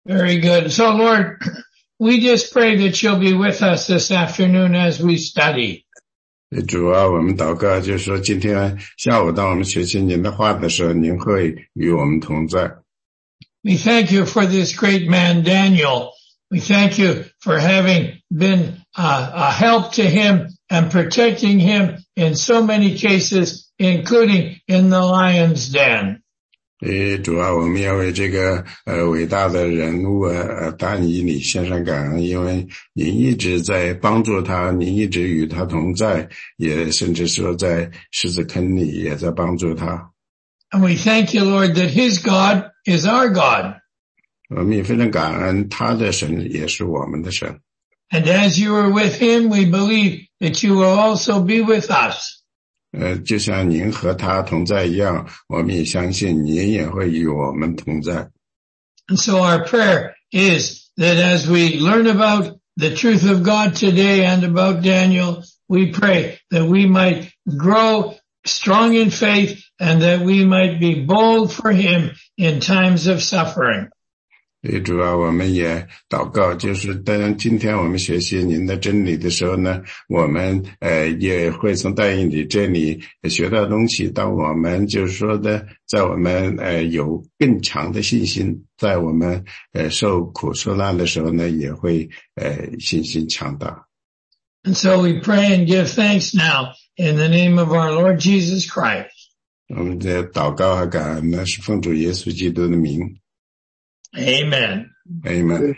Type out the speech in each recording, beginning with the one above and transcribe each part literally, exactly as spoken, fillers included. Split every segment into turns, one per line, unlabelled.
Very good. So, Lord, we just pray that you'll be with us this afternoon as we study.
主啊，我们祷告就是说今天下午当我们学习您的话的时候，您会与我们同在。
We thank you for this great man, Daniel. We thank you for having been uh, a help to him and protecting him in so many cases, including in the lion's den.
诶，主啊，我们要为这个呃伟大的人物呃但以理献上感恩，因为您一直在帮助他，您一直与他同在，也甚至说在狮子坑里也在帮助他。
And we thank you, Lord, that his God is our God.
我们也非常感恩他的神也是我们的神。
And as you are with him, we believe that you will also be with us.
呃，就像您和他同在一样，我们也相信您也会与我们同在。
And so our prayer is that as we learn about the truth of God today and about Daniel, we pray that we might grow strong in faith and that we might be bold for him in times of suffering.
所以主啊，我们也祷告，就是当今天我们学习您的真理的时候呢，我们呃也会从但以理这里学到东西，当我们就是说的，在我们呃有更强的信心，在我们呃受苦受难的时候呢，也会呃信心强大。
And so we pray and give thanks now in the name of our Lord Jesus Christ.
我们的祷告和感恩呢，是奉主耶稣基督的名。
Amen.
Amen.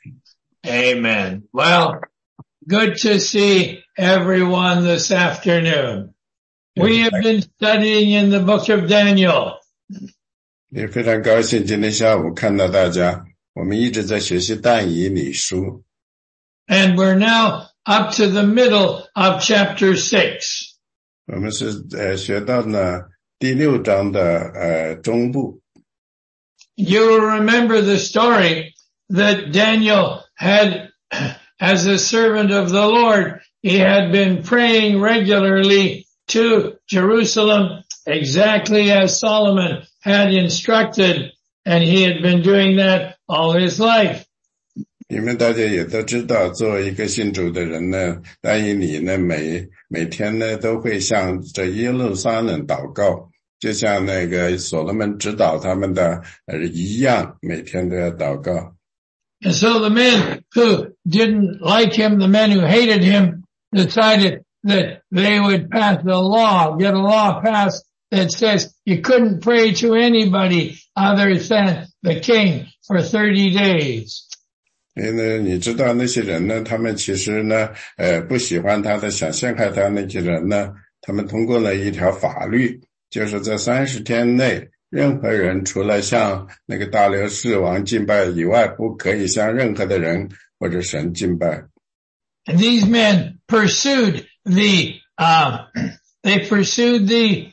Amen. Well, good to see everyone this afternoon. We have been studying in the book of Daniel.
也非常高兴今天下午看到大家，我们一直在学习但以理书。
And we're now up to the middle of chapter six.
我们是呃学到呢第六章的呃中部。
You will remember the story that Daniel had, as a servant of the Lord, he had been praying regularly to Jerusalem exactly as Solomon had instructed, and he had been doing that all his life.
你们大家也都知道，作为一个信主的人呢，但以理呢每每天呢都会向着耶路撒冷祷告。就像那个所罗门指导他们的呃一样，每天都要祷告。
And so the men who didn't like him, the men who hated him, decided that they would pass a law, get a law passed that says you couldn't pray to anybody other than the king for thirty days.
因为你知道那些人呢，他们其实呢，呃，不喜欢他的，想陷害他那些人呢，他们通过了一条法律。就是在三十天内，任何人除了向那个大流士王敬拜以外，不可以向任何的人或者神敬拜。
And these men pursued the, uh, they pursued the,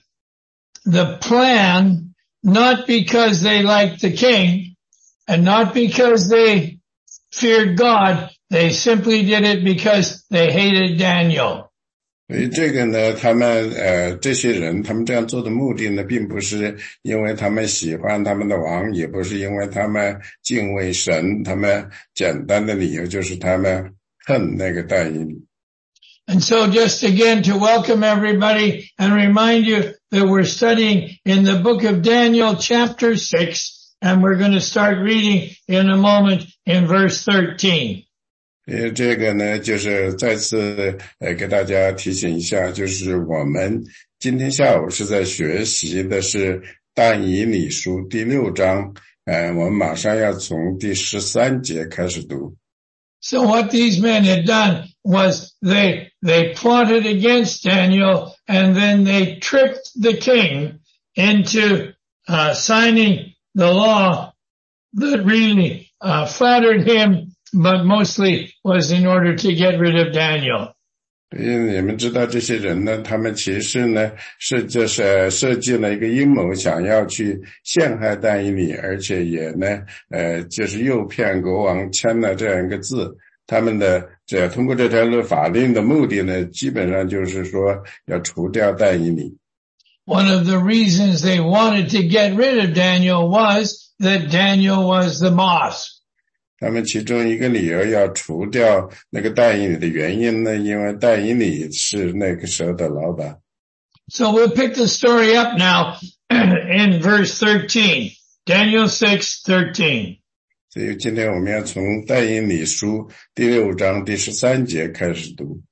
the plan, not because they liked the king, and not because they feared God. They simply did it because they hated Daniel.
所以这个呢，他们呃这些人他们这样做的目的呢，并不是因为他们喜欢他们的王，也不是因为他们敬畏神，他们简单的理由就是他们恨那个但以理。
And so just again to welcome everybody and remind you that we're studying in the book of Daniel chapter six, and we're going to start reading in a moment in verse thirteen.
呃，这个呢，就是再次呃给大家提醒一下，就是我们今天下午是在学习的是但以理书第六章，呃，我们马上要从第十三节开始读。
So what these men had done was they, they plotted against Daniel, and then they tricked the king into, uh, signing the law that really, uh, flattered him, but mostly was in order to get rid of Daniel.
因为你们知道这些人呢，他们其实呢是就是设计了一个阴谋，想要去陷害但以理，而且也呢呃就是诱骗国王签了这样一个字。他们的这通过这条法令的目的呢，基本上就是说要除掉但以理。
One of the reasons they wanted to get rid of Daniel was that Daniel was the boss.
他们其中一个理由要除掉那个但以理的原因呢，因为但以理是那个时候的老板。
So we'll pick the story up now in verse thirteen. Daniel six thirteen.
所以今天我们要从但以理书第六章第十三节开始读。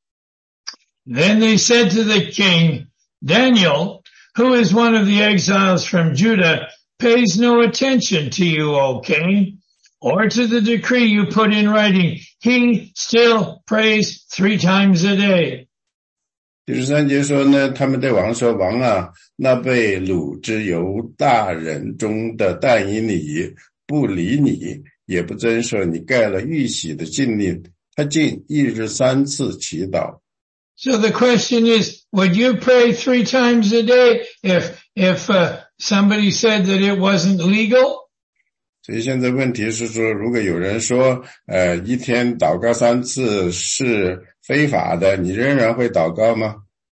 Then they said to the king, Daniel, who is one of the exiles from Judah, pays no attention to you, O king, or to the decree you put in writing. He still prays three times a day.
第十三节说呢，他们对王说，王啊，那被掳之犹大人中的但以理不理你，也不遵守你盖了玉玺的禁令，他竟一日三次祈祷。
So the question is, would you pray three times a day if if uh, somebody said that it wasn't legal?
所以现在问题是说，如果有人说呃一天祷告三次是非法的，你仍然会祷告吗？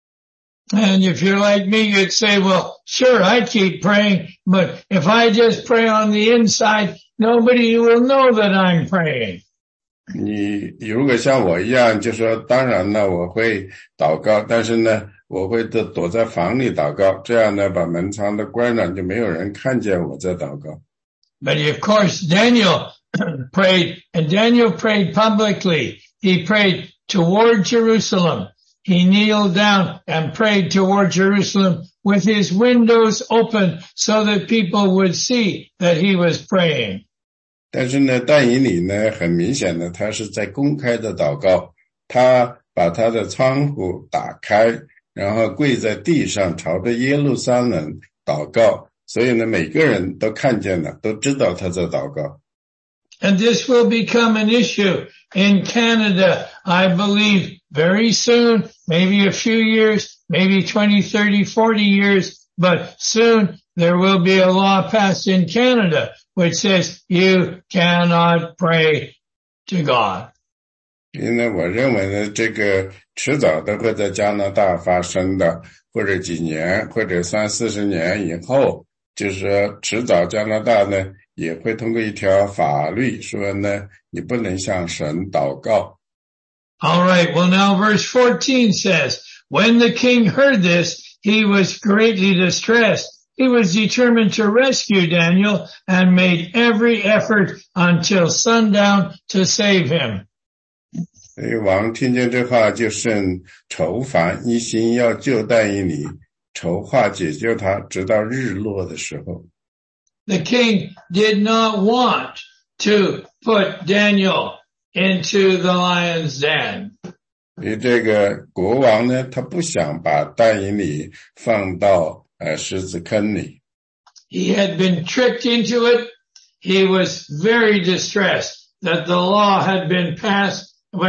And if you're like me, you'd say, well, sure, I keep praying, but if I just pray on the inside, nobody will know that I'm praying.
你如果像我一样，就说当然呢，我会祷告，但是呢，我会躲躲在房里祷告，这样呢，把门窗都关了，就没有人看见我在祷告。
But of course, Daniel prayed, and Daniel prayed publicly. He prayed toward Jerusalem. He kneeled down and prayed toward Jerusalem with his windows open so that people would see that he was praying.
但是呢，但以理呢，很明显的，他是在公开的祷告，他把他的窗户打开，然后跪在地上，朝着耶路撒冷祷告，所以呢，每个人都看见了，都知道他在祷告。
And this will become an issue in Canada, I believe, very soon, maybe a few years, maybe twenty, thirty, forty years, but soon there will be a law passed in Canada which says you cannot pray to God.
因为我认为呢，这个迟早都会在加拿大发生的，或者几年，或者三四十年以后，就是说迟早加拿大呢也会通过一条法律说呢，你不能向神祷告。
All right, well now verse fourteen says, when the king heard this, he was greatly distressed. He was determined to rescue Daniel and made every effort until sundown to save him.
所以王听见这话就甚愁烦，一心要救但以理，筹划解救他，直到日落的时候。
The king did not want to put Daniel into the lion's den.
所以这个国王呢，他不想把但以理放到呃狮子坑里。
He had been tricked into it. He was very distressed that the law had been passed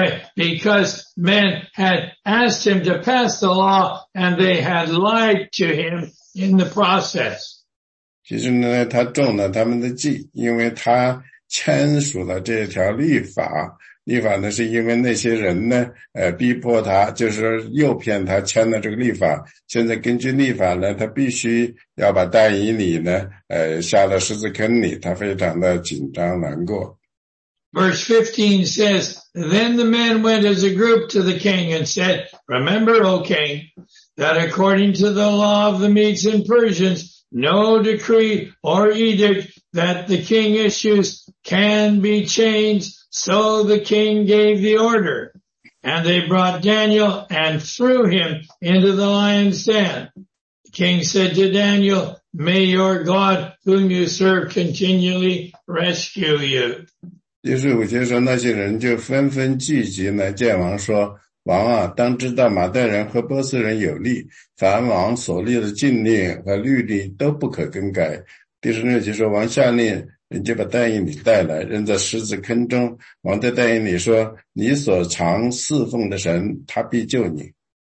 because men had asked him to pass the law and they had lied to him in the process.
其实呢，他中了他们的计，因为他签署了这条律法。律法呢，是因为那些人呢，呃，逼迫他，就是说诱骗他签了这个律法。现在根据律法呢，他必须要把但以理呢，呃，下到狮子坑里。他非常的紧张难过。
Verse fifteen says, Then the men went as a group to the king and said, Remember, O king, that according to the law of the Medes and Persians, no decree or edict that the king issues can be changed. So the king gave the order, and they brought Daniel and threw him into the lion's den. The king said to Daniel, May your God, whom you serve, continually rescue you.
第十五节说，那些人就纷纷聚集来见王说，王啊，当知道马代人和波斯人有利，凡王所立的禁令和律例都不可更改。第十六节说，王下令人就把但以理带来，扔在狮子坑中。王对但以理说，你所常侍奉的神，他必救你。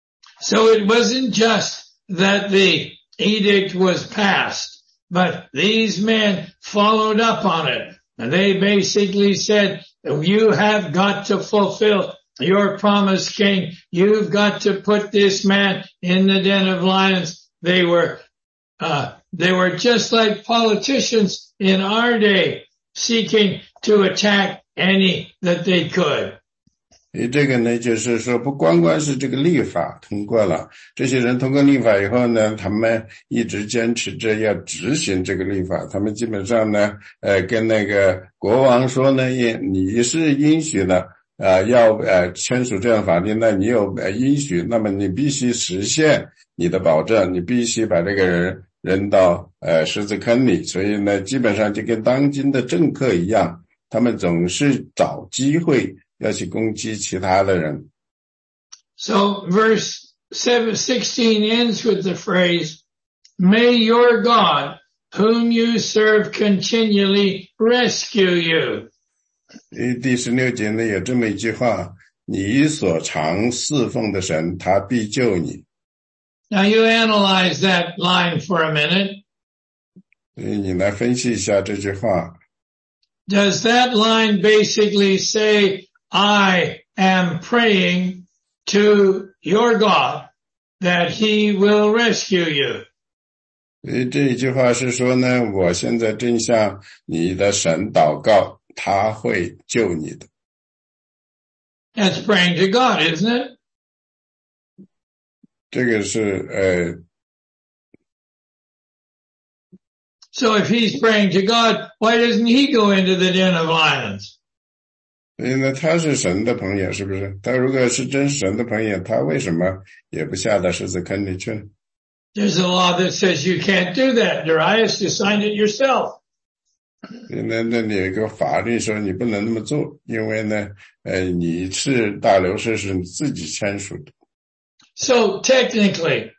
So it wasn't just that the edict was passed, but these men followed up on it. And they basically said, you have got to fulfill your promise, king. You've got to put this man in the den of lions. They were, uh, they were just like politicians in our day seeking to attack any that they could.
这个呢，就是说不光光是这个立法通过了，这些人通过立法以后呢，他们一直坚持着要执行这个立法，他们基本上呢，呃，跟那个国王说呢，你是允许的，呃，要呃签署这样法律，那你有呃允许，那么你必须实现你的保证，你必须把这个人扔到呃狮子坑里，所以呢，基本上就跟当今的政客一样，他们总是找机会要去攻击其他的人。
So verse seven, sixteen ends with the phrase, "May your God, whom you serve continually, rescue you."
第十六节呢有这么一句话，你所常侍奉的神，他必救你。
Now you analyze that line for a minute.
你来分析一下这句话。
Does that line basically say, I am praying to your God that he will rescue you?
这一句话是说呢，我现在正向你的神祷告，他会救你的。
That's praying to God, isn't it?
这个是呃
So if he's praying to God, why doesn't he go into the den of lions?
因为他是神的朋友，是不是？他如果是真神的朋友，他为什么也不下到狮子坑里去呢？
There's a law that says you can't do that. Darius, you signed it yourself.
那那里有一个法律说你不能那么做，因为呢，呃，你是大流士是你自己签署的。
So technically,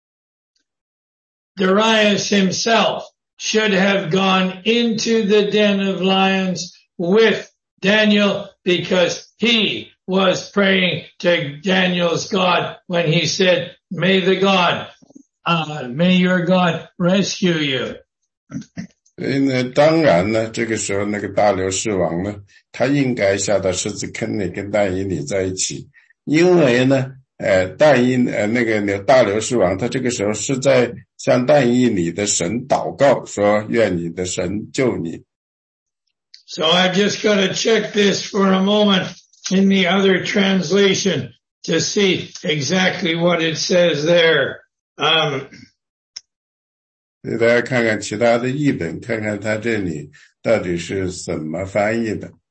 Darius himself should have gone into the den of lions with Daniel because he was praying to Daniel's God when he said, may the God, uh, may your God rescue you.
所以呢，当然呢，这个时候那个大流士王呢，他应该下到狮子坑里跟但以理在一起，因为呢，呃，但以呃那个大流士王他这个时候是在向但以理的神祷告，说愿你的神救你。
So I've just got to check this for a moment in the other translation to see exactly what it says there. Um,
所以大家看看其他的译本，看看他这里到底是怎么翻译的。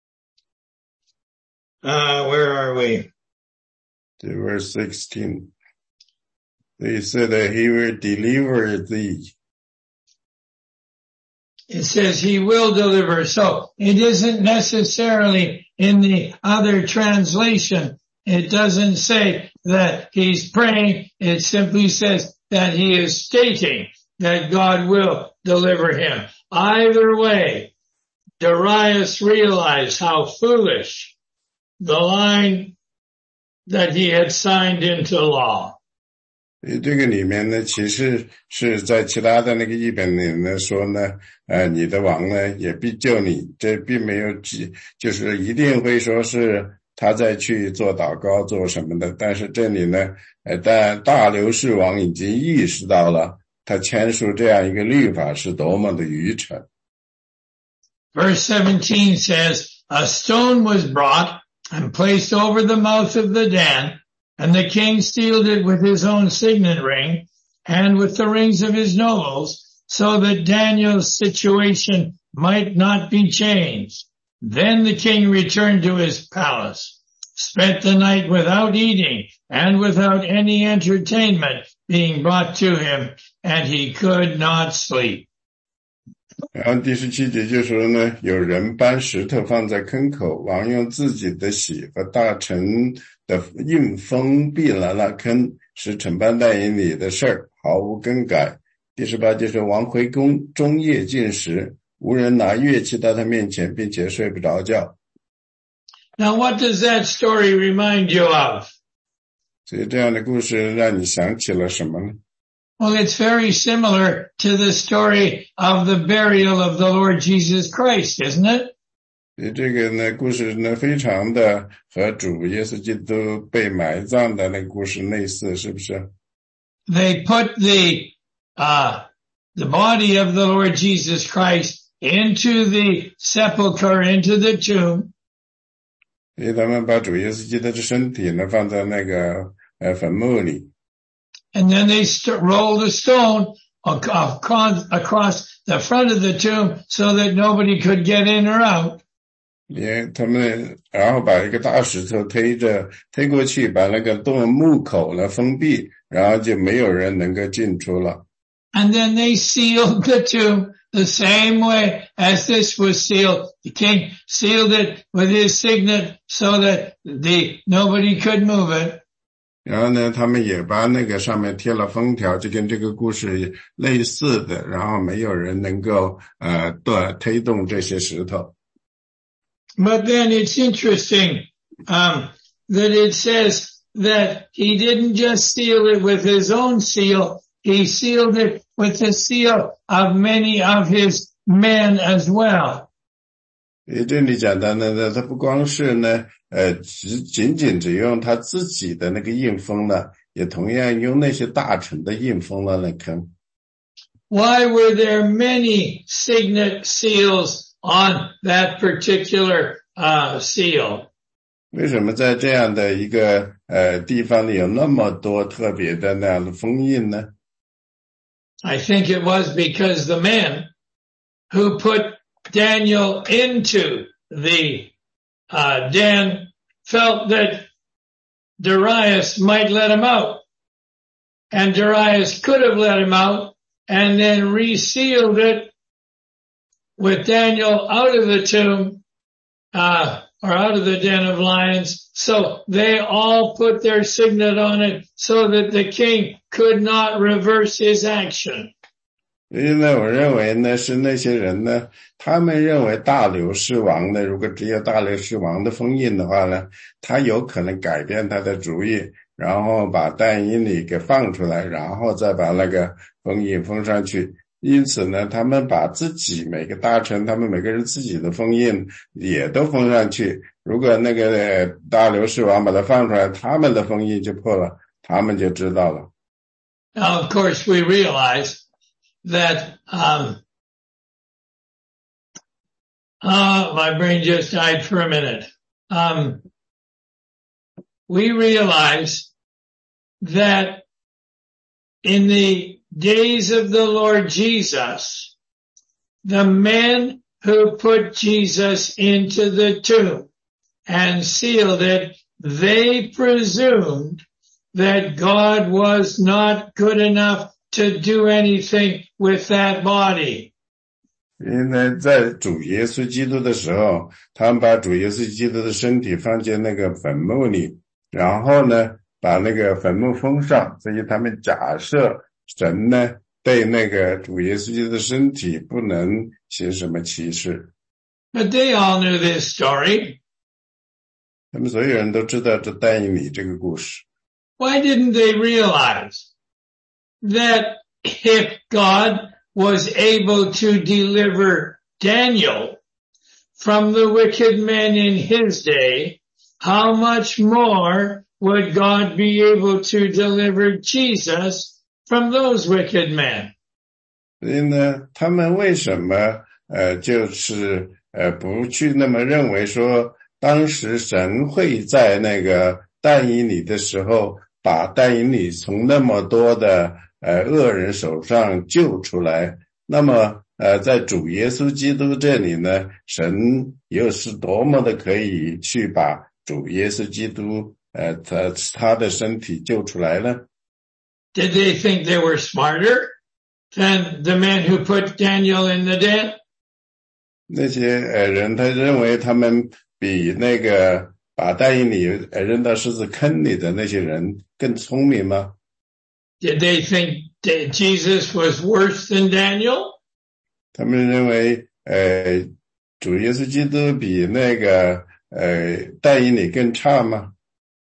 uh, where are we?
Verse sixteen. They said that he will deliver thee.
It says he will deliver. So it isn't necessarily in the other translation. It doesn't say that he's praying. It simply says that he is stating that God will deliver him. Either way, Darius realized how foolish the line that he had signed into law.
这个里面呢，其实是在其他的那个译本里呢说呢，呃，你的王呢也必救你，这并没有就是一定会说是他再去做祷告做什么的，但是这里呢，呃，但大流士王已经意识到了他签署这样一个律法是多么的愚蠢。
Verse seventeen says, a stone was brought and placed over the mouth of the den, and the king sealed it with his own signet ring and with the rings of his nobles, so that Daniel's situation might not be changed. Then the king returned to his palace, spent the night without eating and without any entertainment being brought to him, and he could not sleep.
然后第十七节就说呢，有人搬石头放在坑口，王用自己的血和大臣的印封闭了那坑，使承办但以理的事儿毫无更改。第十八节说，王回宫终夜禁食，无人拿乐器到他面前，并且睡不着觉。
Now what does that story remind you of?
所以这样的故事让你想起了什么呢？
Well, it's very similar to the story of the burial of the Lord Jesus Christ, isn't it?
这个呢，故事呢，非常的和主耶稣基督被埋葬的那个故事类似，是不是？
They put the, uh, the body of the Lord Jesus Christ into the sepulcher, into the tomb.
因为他们把主耶稣基督的身体呢放在那个呃坟墓里。
And then they st- rolled a stone across, across the front of the tomb so that nobody could get in or out.
也他们然后把一个大石头推着推过去，把那个洞墓口呢封闭，然后就没有人能够进出了。
And then they sealed the tomb the same way as this was sealed. The king sealed it with his signet so that the nobody could move it.
然后呢，他们也把那个上面贴了封条，就跟这个故事类似的，然后没有人能够呃对推动这些石头。
But then it's interesting um, that it says that he didn't just seal it with his own seal, he sealed it with the seal of many of his men as well.
这里讲的呢，他不光是呢，呃，只仅仅只用他自己的那个印封了，也同样用那些大臣的印封了那坑。
Why were there many signet seals on that particular uh, seal?
为什么在这样的一个呃地方里有那么多特别的那样的封印呢？
I think it was because the men who put Daniel into the uh, den felt that Darius might let him out. And Darius could have let him out and then resealed it with Daniel out of the tomb, uh, or out of the den of lions. So they all put their signet on it so that the king could not reverse his action.
因为我认为呢，是那些人呢，他们认为大流士王呢，如果只有大流士王的封印的话呢，他有可能改变他的主意，然后把但以理给放出来，然后再把那个封印封上去。因此呢，他们把自己每个大臣，他们每个人自己的封印也都封上去。如果那个大流士王把它放出来，他们的封印就破了，他们就知道了。
Now, of course, we realize that, um, uh, my brain just died for a minute. Um, we realize that in the days of the Lord Jesus, the men who put Jesus into the tomb and sealed it, they presumed that God was not good enough to do anything with that body.
因为在主耶稣基督的时候，他们把主耶稣基督的身体放进那个坟墓里，然后呢，把那个坟墓封上，所以他们假设神呢对那个主耶稣基督的身体不能行什么奇事。
But they all knew this story.
他们所有人都知道这但以理这个故事。
Why didn't they realize that if God was able to deliver Daniel from the wicked men in his day, how much more would God be able to deliver Jesus from those wicked men?
所以呢，他们为什么呃就是呃不去那么认为说，当时神会在那个但以理的时候，把但以理从那么多的呃恶人手上救出来？那么呃在主耶稣基督这里呢，神又是多么的可以去把主耶稣基督呃他他的身体救出来呢？
Did they think they were smarter than the men who put Daniel in the den?
那些呃人他认为他们比那个把但以理扔到狮子坑里的那些人更聪明吗？
Did they think that Jesus was worse than Daniel?
他们认为呃主耶稣基督比那个呃但以理更差吗？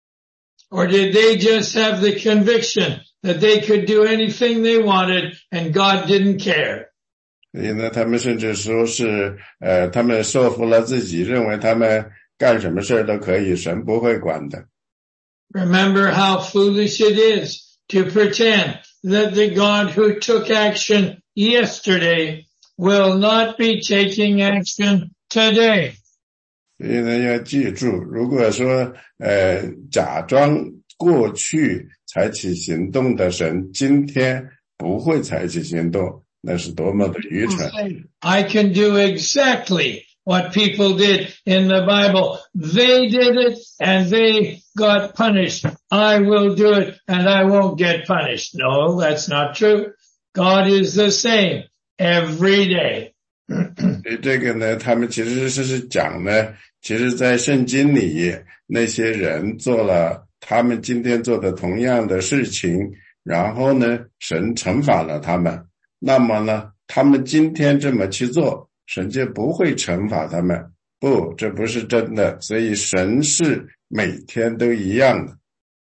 Or did they just have the conviction that they could do anything they wanted and God didn't care?
所以呢，他们甚至说是呃他们说服了自己，认为他们干什么事都可以，神不会管的。
Remember how foolish it is to pretend that the God who took action yesterday will not be taking action today.
所以呢，要记住，如果说呃假装过去采取行动的神，今天不会采取行动，那是多么的愚蠢。
I can do exactly what people did in the Bible. They did it and they got punished. I will do it and I won't get punished. No, that's not true. God is the same every day.
这个呢，他们其实是讲呢，其实在圣经里那些人做了他们今天做的同样的事情，然后呢，神惩罚了他们。那么呢，他们今天这么去做，神就不会惩罚他们。不，这不是真的。所以神是每天都一样的。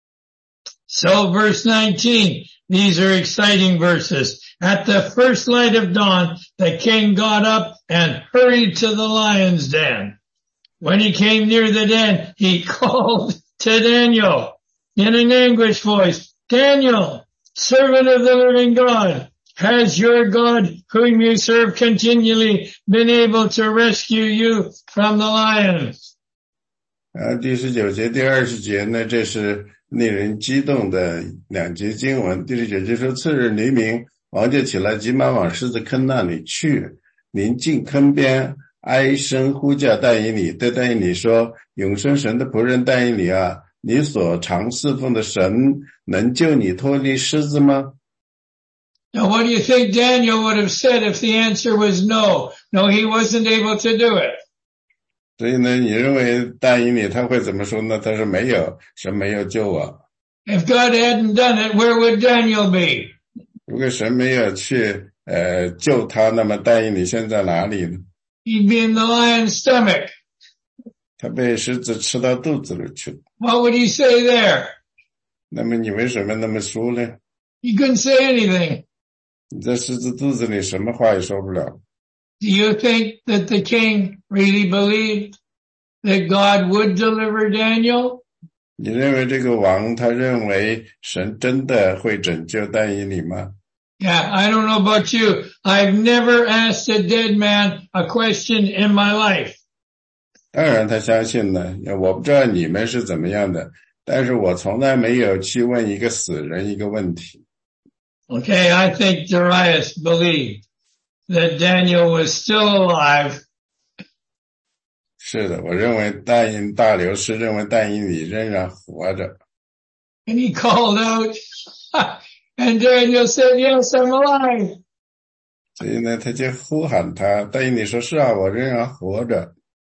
So verse nineteen, these are exciting verses. At the first light of dawn, the king got up and hurried to the lion's den. When he came near the den, he called to Daniel in an anguished voice, Daniel, servant of the living God, has your God, whom you serve continually, been able to rescue you from the lions?
啊，第十九节、第二十节呢，这是令人激动的两节经文。第十九节说，次日黎明，王就起来，急忙往狮子坑那里去。临近坑边，哀声呼叫但以理，对但以理说：“永生神的仆人但以理啊，你所常侍奉的神能救你脱离狮子吗？”
Now, what do you think Daniel would have said if the answer was no? No, he wasn't able to do it.
所以呢，你认为但以理他会怎么说呢？他说没有，神没有救我。
If God hadn't done it, where would Daniel be?
如果神没有去呃救他，那么但以理现在哪里呢？
He'd be in the lion's stomach.
他被狮子吃到肚子里去了。
What would he say there?
那么你为什么那么说呢？
He couldn't say anything.
你在狮子肚子里什么话也说不了。
Do you think that the king really believed that God would deliver Daniel?
你认为这个王他认为神真的会拯救但以理吗？
Yeah, I don't know about you. I've never asked a dead man a question in my life.
当然他相信了，我不知道你们是怎么样的，但是我从来没有去问一个死人一个问题。
Okay, I think Darius believed that Daniel was still alive.
是的，我认为但以大流士认为但以理仍然活着。
And he called out, and Daniel said, yes, I'm alive.
所以呢，他就呼喊他，但以理说是啊，我仍然活着。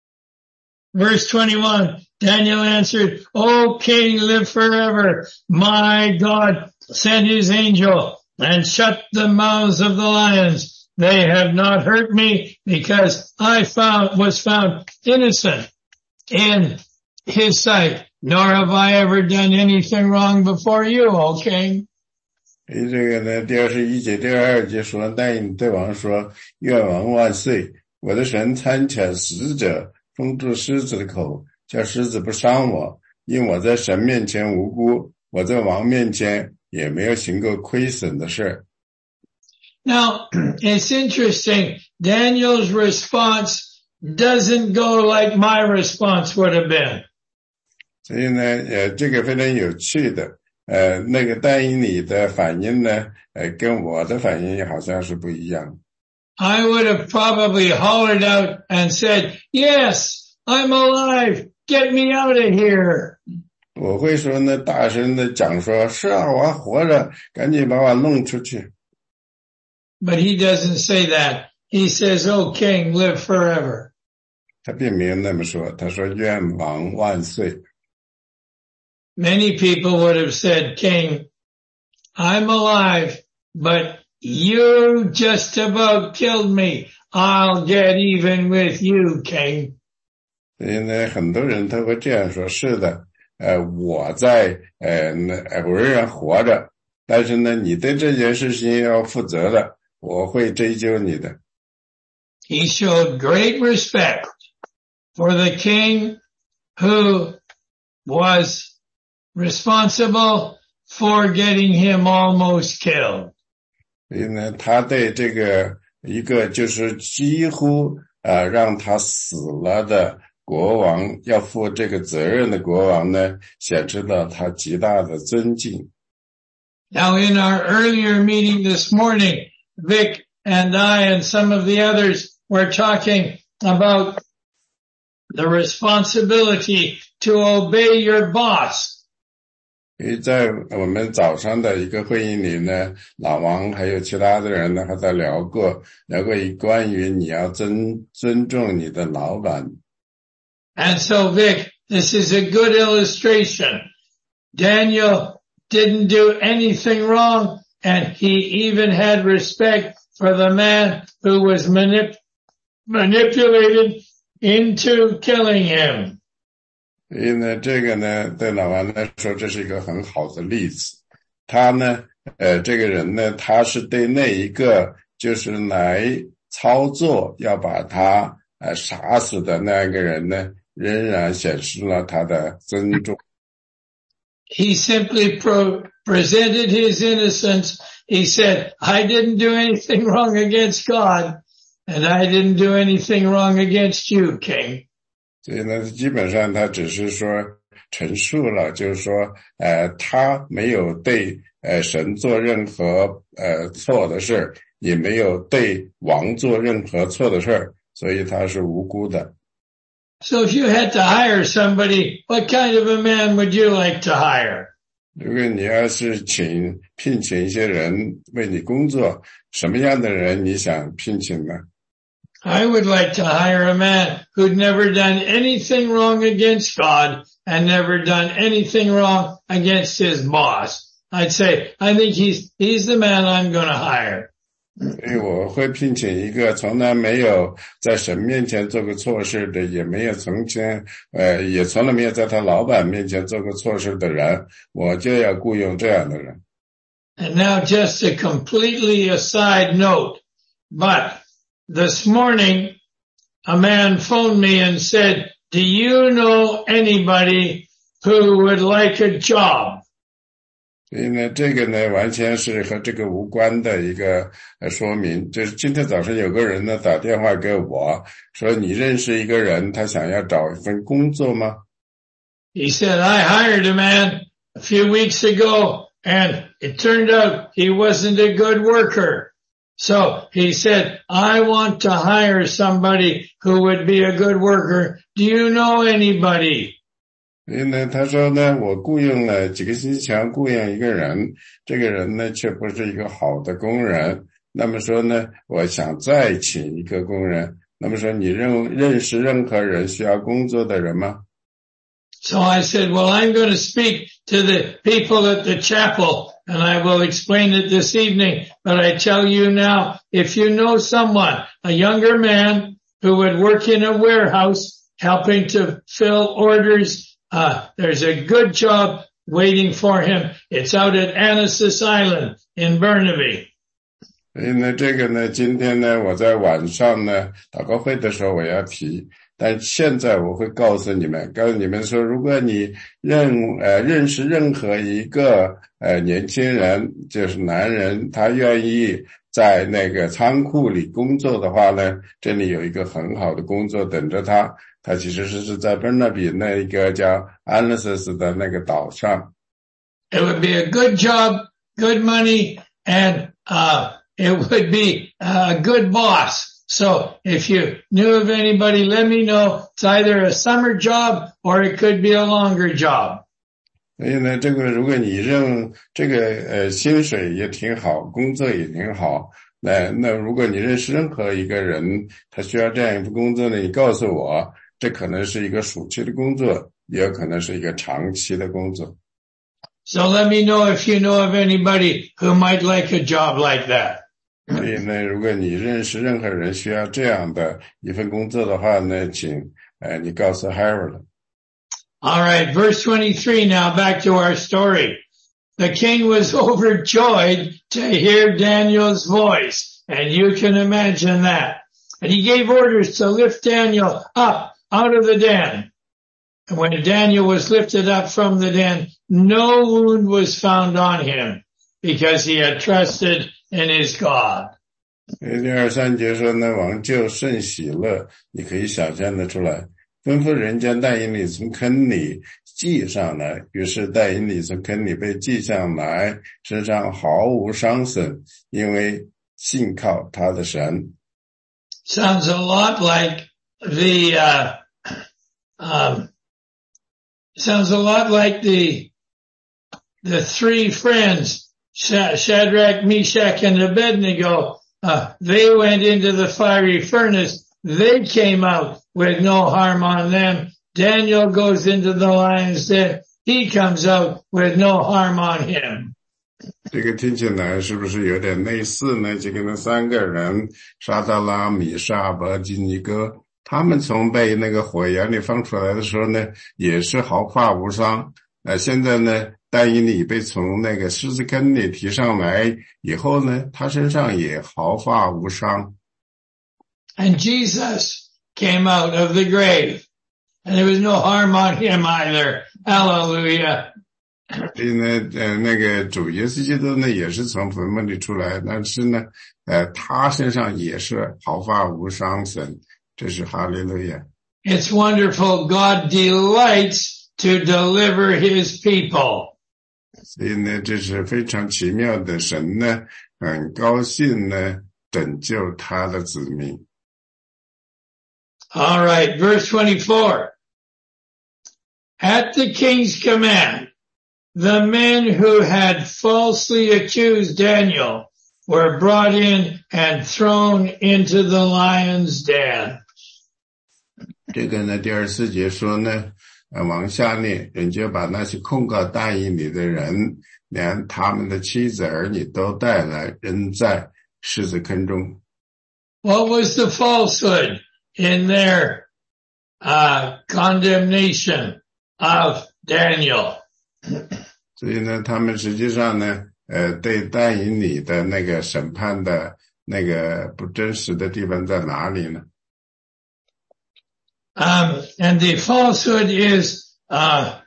Verse twenty-one, Daniel answered, O king, live forever. My God sent his angel and shut the mouths of the lions. They have not hurt me because I found, was found innocent in his sight, nor have I ever done anything wrong before you, O king.
这个呢，第二十一节、第二节说，但以理对王说：“愿王万岁！我的神差遣使者封住狮子的口，叫狮子不伤我，因我在神面前无辜，我在王面前也没有行过亏损的事。”
Now, it's interesting. Daniel's response doesn't go like my response would have been.
所以呢，呃，这个非常有趣的，呃，那个但以理的反应呢，呃，跟我的反应好像是不一样。
I would have probably hollered out and said, yes, I'm alive. Get me out of here.
我会说呢，大声的讲说，是啊，我还活着，赶紧把我弄出去。
But he doesn't say that. He says, O king, live forever.
他并没有那么说，他说愿王万岁。
Many people would have said, King, I'm alive, but you just about killed me. I'll get even with you, King.
所以呢，很多人他会这样说，是的，呃，我在，呃，那我仍然活着，但是呢，你对这件事情要负责的，我会追究你的。
He showed great respect for the king who was responsible for getting him almost killed.
所以呢，他对这个一个就是几乎呃让他死了的国王，要负这个责任的国王呢，显示了他极大的尊敬。
Now in our earlier meeting this morning, Vic and I and some of the others were talking about the responsibility to obey your boss.
在我们早上的一个会议里呢，老王还有其他的人呢还在聊过聊过关于你要尊尊重你的老板。
And so Vic, this is a good illustration. Daniel didn't do anything wrong, and he even had respect for the man who was manip- manipulated into killing him.
所以呢，这个呢，对老王来说，这是一个很好的例子。他呢，呃，这个人呢，他是对那一个就是来操作要把他呃杀死的那个人呢，仍然显示了他的尊重。
He simply pro- presented his innocence. He said, I didn't do anything wrong against God, and I didn't do anything wrong against you, King.
所以呢，基本上他只是说陈述了，就是说，呃，他没有对呃神做任何呃错的事，也没有对王做任何错的事，所以他是无辜的。
So if you had to hire somebody, what kind of a man would you like to hire?
如果你要是请聘请一些人为你工作，什么样的人你想聘请呢？
I would like to hire a man who'd never done anything wrong against God and never done anything wrong against his boss. I'd say, I think he's, he's the man I'm going to hire.
所以我会聘请一个从来没有在神面前做过错事的，也没有从前呃也从来没有在他老板面前做过错事的人，我就要雇佣这样的人。
And now just a completely aside note, but this morning a man phoned me and said, do you know anybody who would like a job?
所以呢，这个呢，完全是和这个无关的一个呃说明。就是今天早上有个人呢打电话给我，说你认识一个人，他想要找一份工作吗？
He said, I hired a man a few weeks ago, and it turned out he wasn't a good worker. So he said, I want to hire somebody who would be a good worker. Do you know anybody?
所以呢，他说呢，我雇佣了几个星期前雇佣一个人，这个人呢却不是一个好的工人。那么说呢，我想再请一个工人。那么说，你认认识任何人需要工作的人吗？
So I said, well, I'm going to speak to the people at the chapel, and I will explain it this evening. But I tell you now, if you know someone, a younger man who would work in a warehouse, helping to fill orders, Uh, there's a good job waiting for him. It's out at Anasis Island in Burnaby.
所以呢，这个呢，今天呢，我在晚上呢祷告会的时候我要提，但现在我会告诉你们，告诉你们说，如果你认呃认识任何一个呃年轻人，就是男人，他愿意在那个仓库里工作的话呢，这里有一个很好的工作等着他。他其实是在伯纳比那一个叫 Anasis 的那个岛上。
It would be a good job, good money, and uh it would be a good boss. So if you knew of anybody, let me know. It's either a summer job or it could be a longer job.
所以呢，这个如果你认这个呃薪水也挺好，工作也挺好，那那如果你认识任何一个人，他需要这样一份工作呢，你告诉我。这可能是一个暑期的工作，也有可能是一个长期的工作。
So let me know if you know of anybody who might like a job like that.
所以呢，如果你认识任何人需要这样的一份工作的话呢，请呃你告诉 Harold。
All right, verse twenty-three now, back to our story. The king was overjoyed to hear Daniel's voice, and you can imagine that. And he gave orders to lift Daniel up out of the den. And when Daniel was lifted up from the den, no wound was found on him because he had trusted in his God.
第二三节说呢，王就甚喜乐，你可以想象得出来，吩咐人将但以理从坑里系上来，于是但以理从坑里被系上来，身上毫无伤损，因为信靠他的神。
Sounds a lot like the, uh, um, sounds a lot like the, the three friends, Shadrach, Meshach, and Abednego. Uh, they went into the fiery furnace. They came out with no harm on them. Daniel goes into the lion's den. He comes out with no harm on him.
这个听起来是不是有点类似呢？这个那三个人，沙达拉、米沙、伯基尼哥，他们从被那个火焰里放出来的时候呢，也是毫发无伤。呃，现在呢，但以理被从那个狮子坑里提上来以后呢，他身上也毫发无伤。
And Jesus came out of the grave, and there was no harm on him either. Hallelujah.
所以呢，呃，那个主耶稣基督呢，也是从坟墓里出来，但是呢，呃，他身上也是毫发无伤损，这是哈利路亚。
It's wonderful. God delights to deliver his people.
所以呢，这是非常奇妙的，神呢，很高兴呢，拯救他的子民。
All right, verse twenty-four. At the king's command, the men who had falsely accused Daniel were brought in and thrown into the lion's den.
这个呢，第二十四节说呢，呃，王下令，人就把那些控告但以理的人，连他们的妻子儿女都带来，扔在狮子坑中。
What was the falsehood in their uh, condemnation of Daniel?
所以呢，他们实际上呢，呃，对但以理的那个审判的那个不真实的地方在哪里呢？
Um, and the falsehood is uh,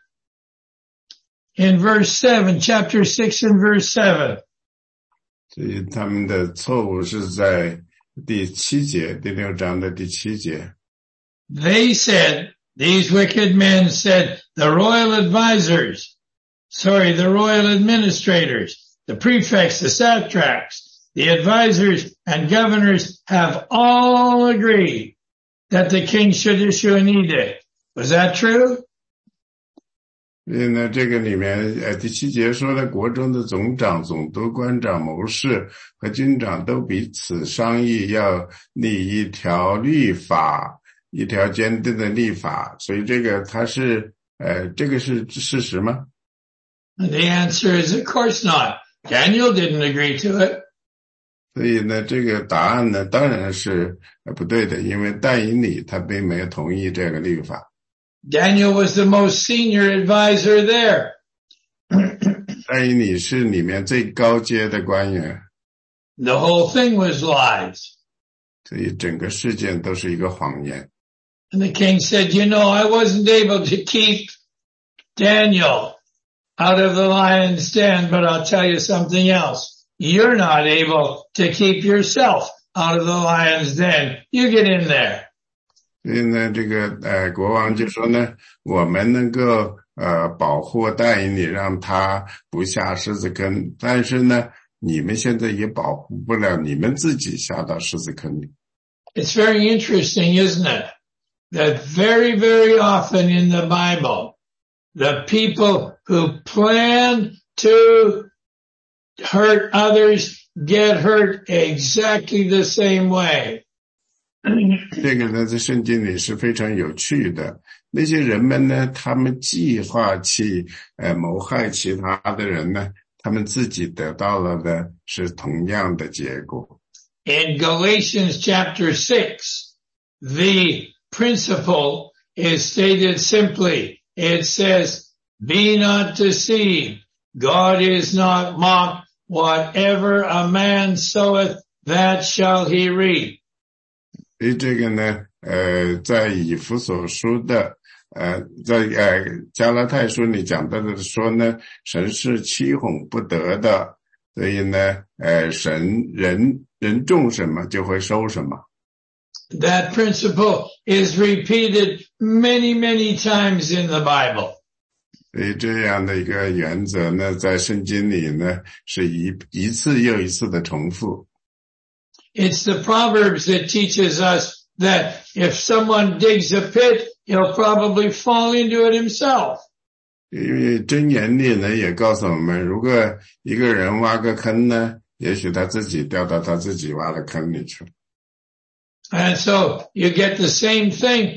in verse seven, chapter six and verse seven.
所以他们的错误是在第七节，第六章的第七节。
They said, these wicked men said, the royal advisors, sorry, the royal administrators, the prefects, the satraps, the advisors and governors have all agreed that the king should issue an edict. Was that true?
所以呢，这个里面呃第七节说了，国中的总长、总督、官长、谋士和军长都彼此商议，要立一条律法，一条坚定的律法。所以这个它是呃这个是事实吗？
And the answer is, of course not. Daniel didn't agree to it.
所以呢，这个答案呢当然是不对的，因为但以理他并没有同意这个律法。
Daniel was the most senior advisor there.
但以理是里面最高阶的官员。
The whole thing was lies.
所以整个事件都是一个谎言。
And the king said, you know, I wasn't able to keep Daniel out of the lion's den, but I'll tell you something else. You're not able to keep yourself out of the lion's den. You get in there.
所以呢，这个呃，国王就说呢，我们能够呃保护但以理，让他不下狮子坑，但是呢，你们现在也保护不了你们自己下到狮子坑里。
It's very interesting, isn't it? That very, very often in the Bible, the people who plan to hurt others get hurt exactly the same way.
这个呢，在圣经里是非常有趣的。那些人们呢，他们计划去呃谋害其他的人呢，他们自己得到了的是同样的结果。
In Galatians chapter six, the principle is stated simply. It says, be not deceived. God is not mocked. Whatever a man soweth, that shall he reap.
所以这个呢，呃，在以弗所书的，呃，在呃加拉太书里讲到的说呢，神是欺哄不得的，所以呢，呃，神人人种什么就会收什么。
That principle is repeated many, many times in the Bible.
所以这样的一个原则呢，在圣经里呢，是一一次又一次的重复。
It's the Proverbs that teaches us that if someone digs a pit, he'll probably fall into it himself.
因为箴言里呢，也告訴我們，如果一個人挖個坑呢，也許他自己掉到他自己挖的坑裡去。
And so you get the same thing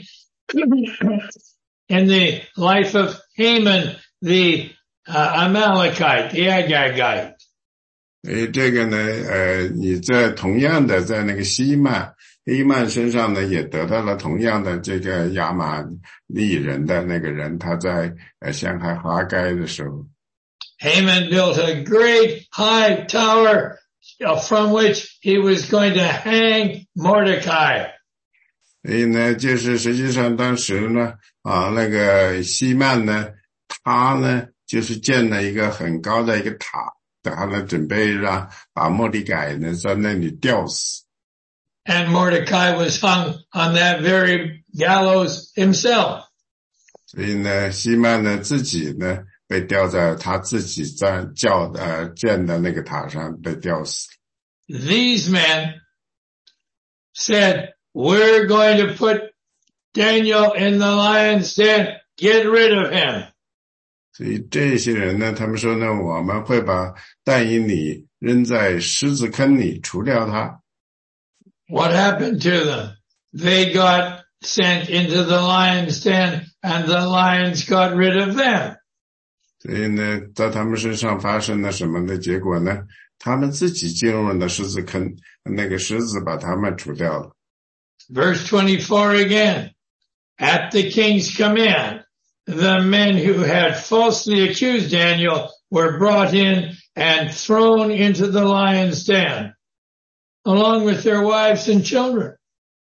in the life of Haman, the uh, Amalekite, the Agagite.
所以这个呢，呃，你在同样的在那个西曼、黑曼身上呢，也得到了同样的这个亚玛利人的那个人，他在呃陷害哈该的时候。
Haman built a great high tower from which he was going to hang Mordecai.
所以呢，就是实际上当时呢，啊，那个西曼呢，他呢就是建了一个很高的一个塔，他呢准备让把莫迪改呢在那里吊死。
And Mordecai was hung on that very gallows himself.
所以呢，西曼呢自己呢被吊在他自己在教呃建的那个塔上被吊死。
These men said, "We're going to put Daniel in the lion's den. Get rid of him."
所以这些人呢，他们说呢，我们会把但以理扔在狮子坑里，除掉他。
What happened to them? They got sent into the lion's den, and the lions got rid of them.
所以呢，在他们身上发生了什么的结果呢？他们自己进入了狮子坑，那个狮子把他们除掉了。
Verse twenty-four again. At the king's command, the men who had falsely accused Daniel were brought in and thrown into the lion's den, along with their wives and children.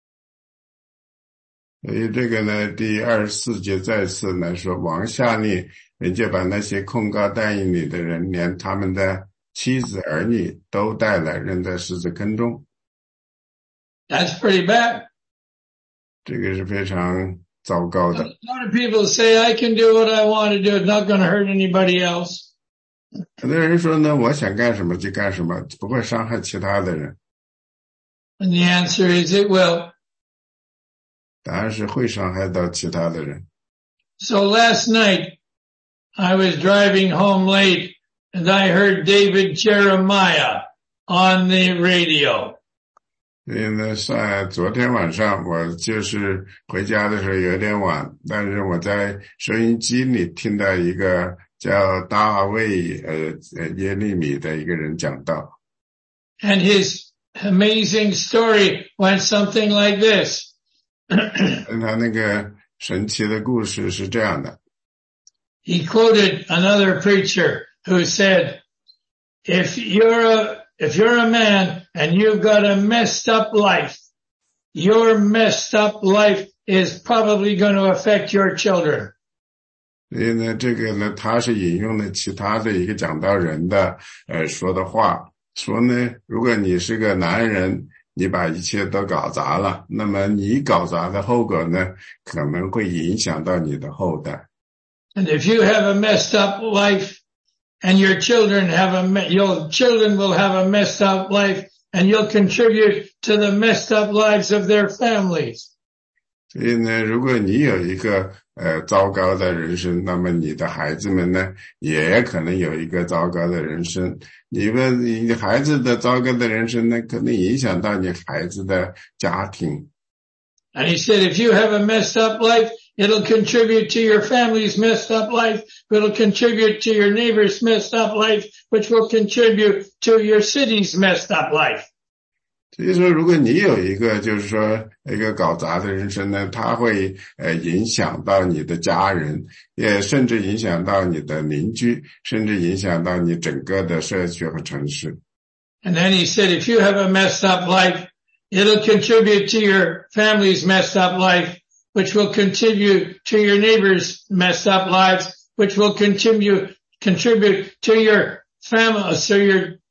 所以这个呢，第二十四节再次来说，王下令，人家把那些控告但以理的人，连他们的妻子儿女都带来，扔在狮子坑中。
That's pretty bad.
这个是非常糟糕的。
A lot of people say, I can do what I want to do. It's not going to hurt anybody else.
很多人说呢，我想干什么就干什么，不会伤害其他的人。
And the answer is it will.
答案是会伤害到其他的人。
So last night, I was driving home late, and I heard David Jeremiah on the radio.
所以呢，上昨天晚上我就是回家的时候有点晚，但是我在收音机里听到一个叫大卫呃呃耶利米的一个人讲道。
And his amazing story went something like this.
他那个神奇的故事是这样的。
He quoted another preacher who said, if you're a, if you're a man and you've got a messed up life, your messed up life is probably going to affect your children.
所以呢，这个呢，他是引用了其他的一个讲道人的呃说的话，说呢，如果你是个男人，你把一切都搞砸了，那么你搞砸的后果呢，可能会影响到你的后代。
And if you have a messed up life, and your children have a, your children will have a messed up life, and you'll contribute to the messed up lives of their families.
所以呢，如果你有一个呃糟糕的人生，那么你的孩子们呢，也可能有一个糟糕的人生。你们你孩子的糟糕的人生呢，可能影响到你孩子的家庭。
And he said, if you have a messed up life, it'll contribute to your family's messed up life. It'll contribute to your neighbor's messed up life, which will contribute to your city's messed up life.
所以说，如果你有一个就是说一个搞砸的人生呢，它会呃影响到你的家人，也甚至影响到你的邻居，甚至影响到你整个的社区和城市。
And then he said, if you have a messed up life, it'll contribute to your family's messed up life, which will contribute to your neighbor's messed up lives, which will continue contribute to your family, so your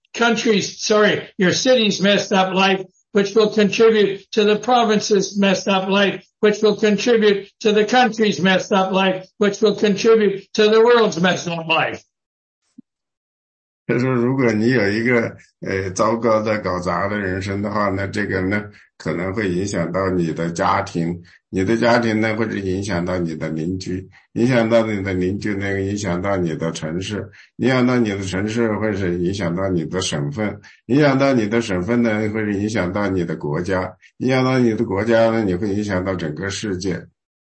country's, sorry, your city's messed up life, which will contribute to the province's messed up life, which will contribute to the country's messed up life, which will contribute to the world's messed up life.
他说如果你有一个呃糟糕的搞砸的人生的话，那这个呢可能会影响到你的家庭，你的家庭呢或者影响到你的邻居，影响到你的邻居呢影响到你的城市，影响到你的城市或者影响到你的省份，影响到你的省份呢或者影响到你的国家，影响到你的国家呢你会影响到整个世界。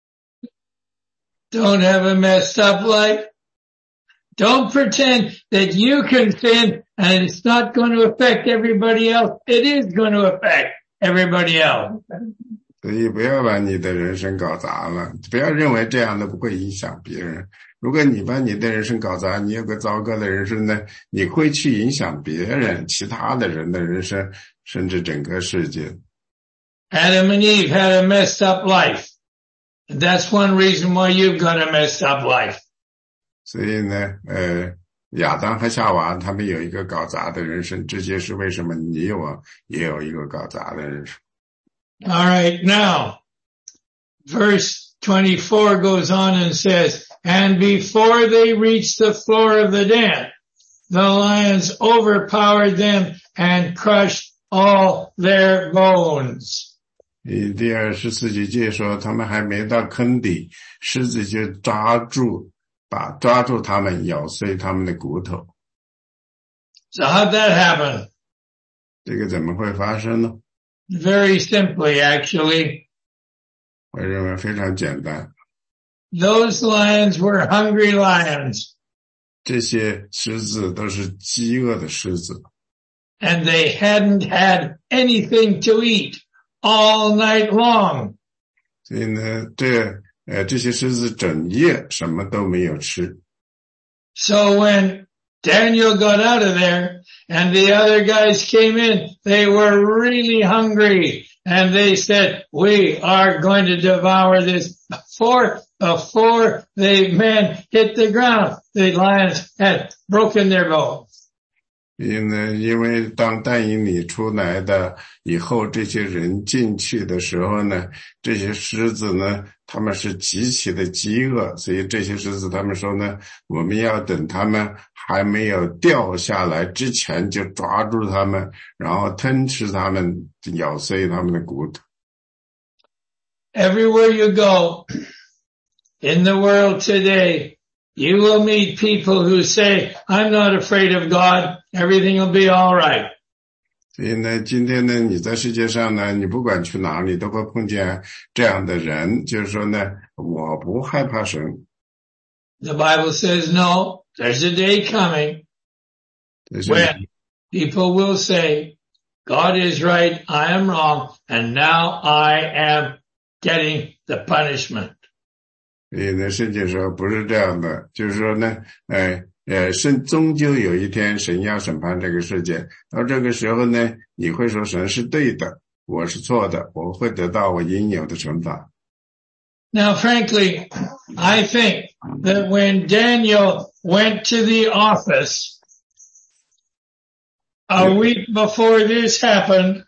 Don't have a messed up life. Don't pretend that you can sin and it's not going to affect everybody else. It is going to affect everybody else.
所以不要把你的人生搞砸了，不要认为这样的不会影响别人。如果你把你的人生搞砸，你有个糟糕的人生呢，你会去影响别人，其他的人的人生，甚至整个世界。
Adam and Eve had a messed up life. And that's one reason why you've got a messed up life.
所以呢，呃，亚当和夏娃他们有一个搞砸的人生，这就是为什么你有也有一个搞砸的人生。
All right, now, verse twenty-four goes on and says, and before they reached the floor of the den, the lions overpowered them and crushed all their bones.
第二十四节说，他们还没到坑底，狮子就抓住，把抓住他们，咬碎他们的骨头。
So how'd that happen?
这个怎么会发生呢？
Very simply, actually.
我认为非常简单。
Those lions were hungry lions.
这些狮子都是饥饿的狮子。
And they hadn't had anything to eat all night long.
所以呢，这呃这些狮子整夜什么都没有吃。
So when Daniel got out of there and the other guys came in, they were really hungry and they said, we are going to devour this. Before, before the men hit the ground, the lions had broken their bones.
因为因为当但以理出来的以后，这些人进去的时候呢，这些狮子呢，他们是极其的饥饿，所以这些狮子他们说呢，我们要等他们还没有掉下来之前就抓住他们，然后吞吃他们，咬碎他们的骨头。
Everywhere you go in the world today, you will meet people who say, I'm not afraid of God. Everything will be all right.
所以呢，今天呢，你在世界上呢，你不管去哪里，都会碰见这样的人，就是说呢，我不害怕神。
The Bible says, no, there's a day coming when people will say, God is right, I am wrong, and now I am getting the punishment.
所以呢，圣经说不是这样的，就是说呢，呃呃，神终究有一天神要审判这个世界，到这个时候呢，你会说神是对的，我是错的，我会得到我应有的惩罚。
Now, frankly, I think that when Daniel went to the office a week before this happened,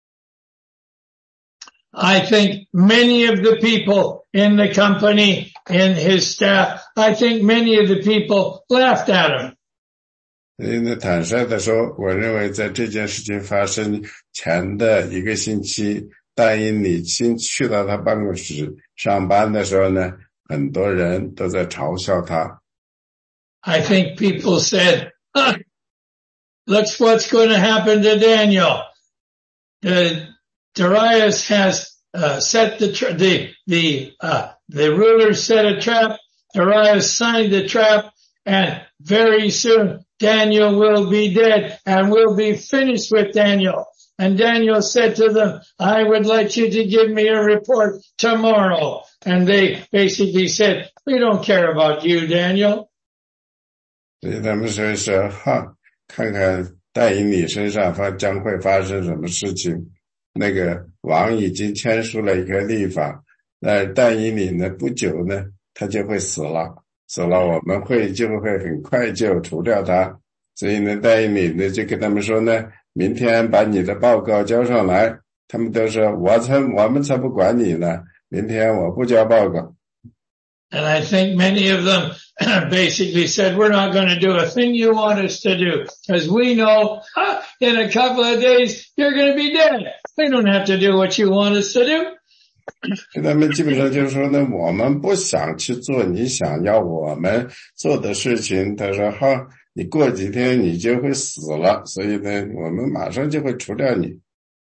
I think many of the people in the company, in his staff, I think many of the people laughed at him.
所以呢，坦率的说，我认为在这件事情发生前的一个星期，但以理新去到他办公室上班的时候呢，很多人都在嘲笑他。
I think people said, huh, look what's going to happen to Daniel. The Darius has uh, set the, tra- the, the, uh, the ruler set a trap. Darius signed the trap, and very soon Daniel will be dead and we'll be finished with Daniel. And Daniel said to them, I would like you to give me a report tomorrow. And they basically said, we don't care about you, Daniel.
所以他们说是哈，看看但以理身上发将会发生什么事情。那个王已经签署了一个立法，那但以理呢，不久呢，他就会死了，死了我们会就会很快就除掉他。 所以呢，但以理呢就跟他们说呢，明天把你的报告交上来。他们都说我才我们才不管你呢，明天我不交报告。
And I think many of them basically said, we're not going to do a thing you want us to do, because we know huh, in a couple of days you're going to be dead. We don't have to do what you want us to do.
他们基本上就是说呢，我们不想去做你想要我们做的事情。他说哈，你过几天你就会死了，所以呢，我们马上就会除掉你。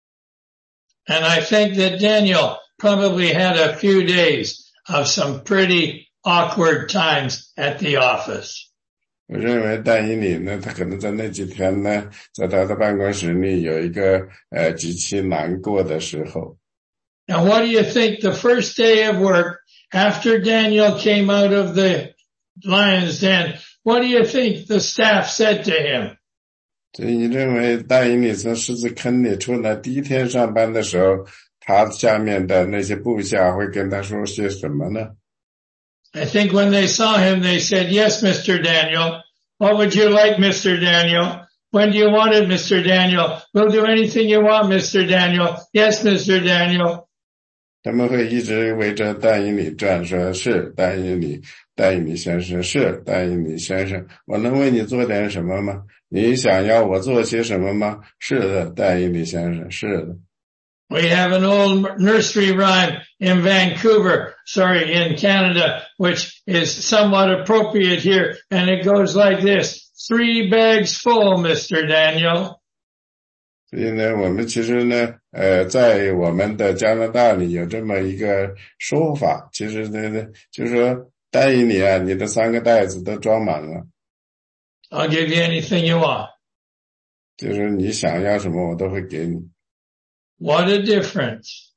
And I think that Daniel probably had a few days of some pretty awkward times at the office.
我认为但以理呢，他可能在那几天呢，在他的办公室里有一个呃极其难过的时候。
Now, what do you think the first day of work after Daniel came out of the lion's den? What do you think the staff said to him?
所以你认为但以理从狮子坑里出来第一天上班的时候，他下面的那些部下会跟他说些什么呢？
I think when they saw him, they said, yes, Mister Daniel. What would you like, Mister Daniel? When do you want it, Mister Daniel? We'll do anything you want, Mister Daniel. Yes, Mister Daniel.
他们会一直围着但以理转，说是但以理，但以理先生，是但以理先生，我能为你做点什么吗？你想要我做些什么吗？是的，但以理先生，是的。
We have an old nursery rhyme in Vancouver, sorry, in Canada, which is somewhat appropriate here, and it goes like this: three bags full, Mister Daniel.
所以呢，我们其实呢，呃，在我们的加拿大里有这么一个说法，其实呢，就是说，但以理啊，你的三个袋子都装满了。
I'll give you anything you want.
就是你想要什么，我都会给你。
What a difference.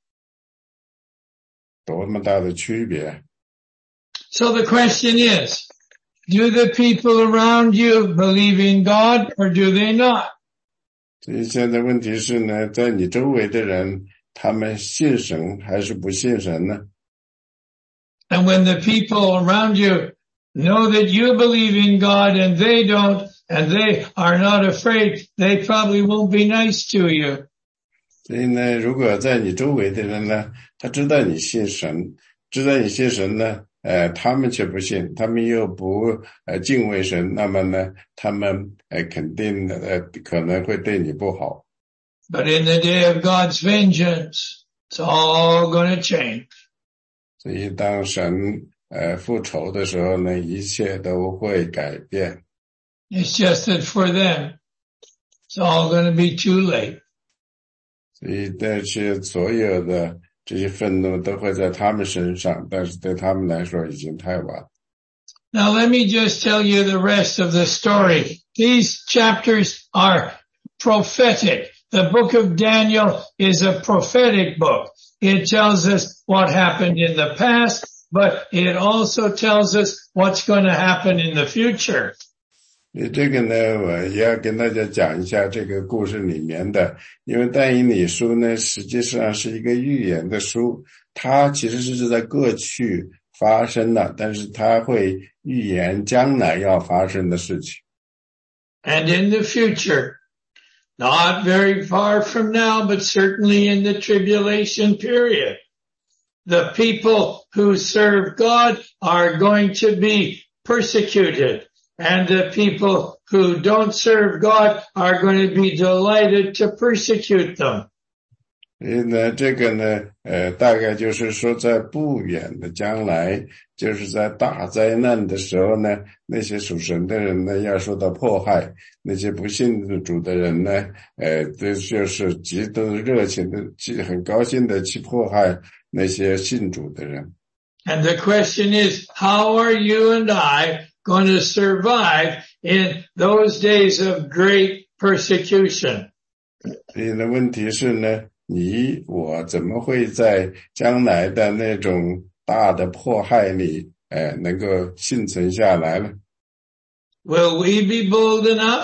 多么大的区别。
So the question is, do the people around you believe in God or do they not?
所以现在问题是呢，在你周围的人，他们信神还是不信神呢？
And when the people around you know that you believe in God and they don't, and they are not afraid, they probably won't be nice to you.
所以呢，如果在你周围的人呢，他知道你信神，知道你信神呢，呃，他们却不信，他们又不呃敬畏神，那么呢，他们呃肯定呃可能会对你不好。
But in the day of God's vengeance, it's all going to change.
所以当神呃复仇的时候呢，一切都会改变。
It's just that for them, it's all going to be too late.
所以但是所有的这些愤怒都会在他们身上，但是对他们来说已经太晚。
Now let me just tell you the rest of the story. These chapters are prophetic. The book of Daniel is a prophetic book. It tells us what happened in the past, but it also tells us what's going to happen in the future.
你这个呢，我也要跟大家讲一下这个故事里面的，因为但以理书呢，实际上是一个预言的书，它其实是在过去发生的，但是它会预言将来要发生的事情。
And in the future, not very far from now, but certainly in the tribulation period, the people who serve God are going to be persecuted. And the people who don't serve God are going to be delighted to persecute them.
所以呢，这个呢，呃，大概就是说，在不远的将来，就是在大灾难的时候呢，那些属神的人呢，要受到迫害；那些不信主的人呢，呃，这就是极度热情的、很高兴的去迫害那些信主的人。
And the question is, how are you and I going to survive in those days of great persecution?
所以呢，问题是呢，你我怎么会在将来的那种大的迫害里，呃，能够幸存下来呢？
Will we be bold enough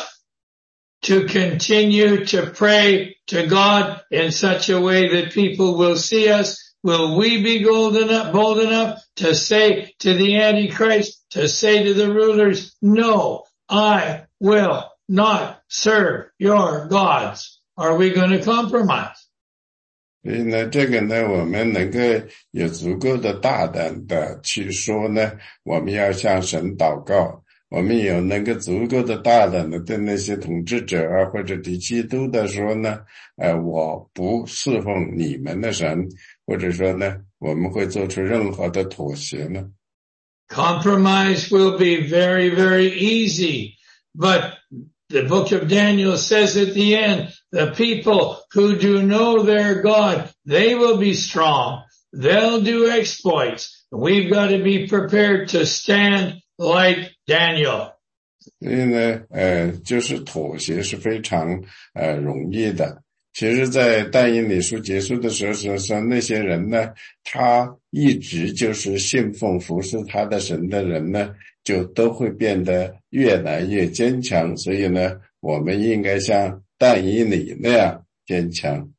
to continue to pray to God in such a way that people will see us? Will we be bold enough, bold enough to say to the Antichrist, to say to the rulers, no, I will not serve your gods? Are we going to compromise?
所以呢，这个呢，我们能够有足够的大胆的去说呢，我们要向神祷告，我们有能够足够的大胆的对那些统治者啊或者敌基督的说呢，呃，我不侍奉你们的神，或者说呢，我们会做出任何的妥协呢？
Compromise will be very, very easy, but the book of Daniel says at the end, the people who do know their God, they will be strong. They'll do exploits. We've got to be prepared to stand like Daniel.
所以呢，呃，就是妥协是非常呃容易的。其实在但以理书结束的时候说，说那些人呢，他一直就是信奉服侍他的神的人呢，就都会变得越来越坚强。所以呢，我们应该像但以理那样坚强。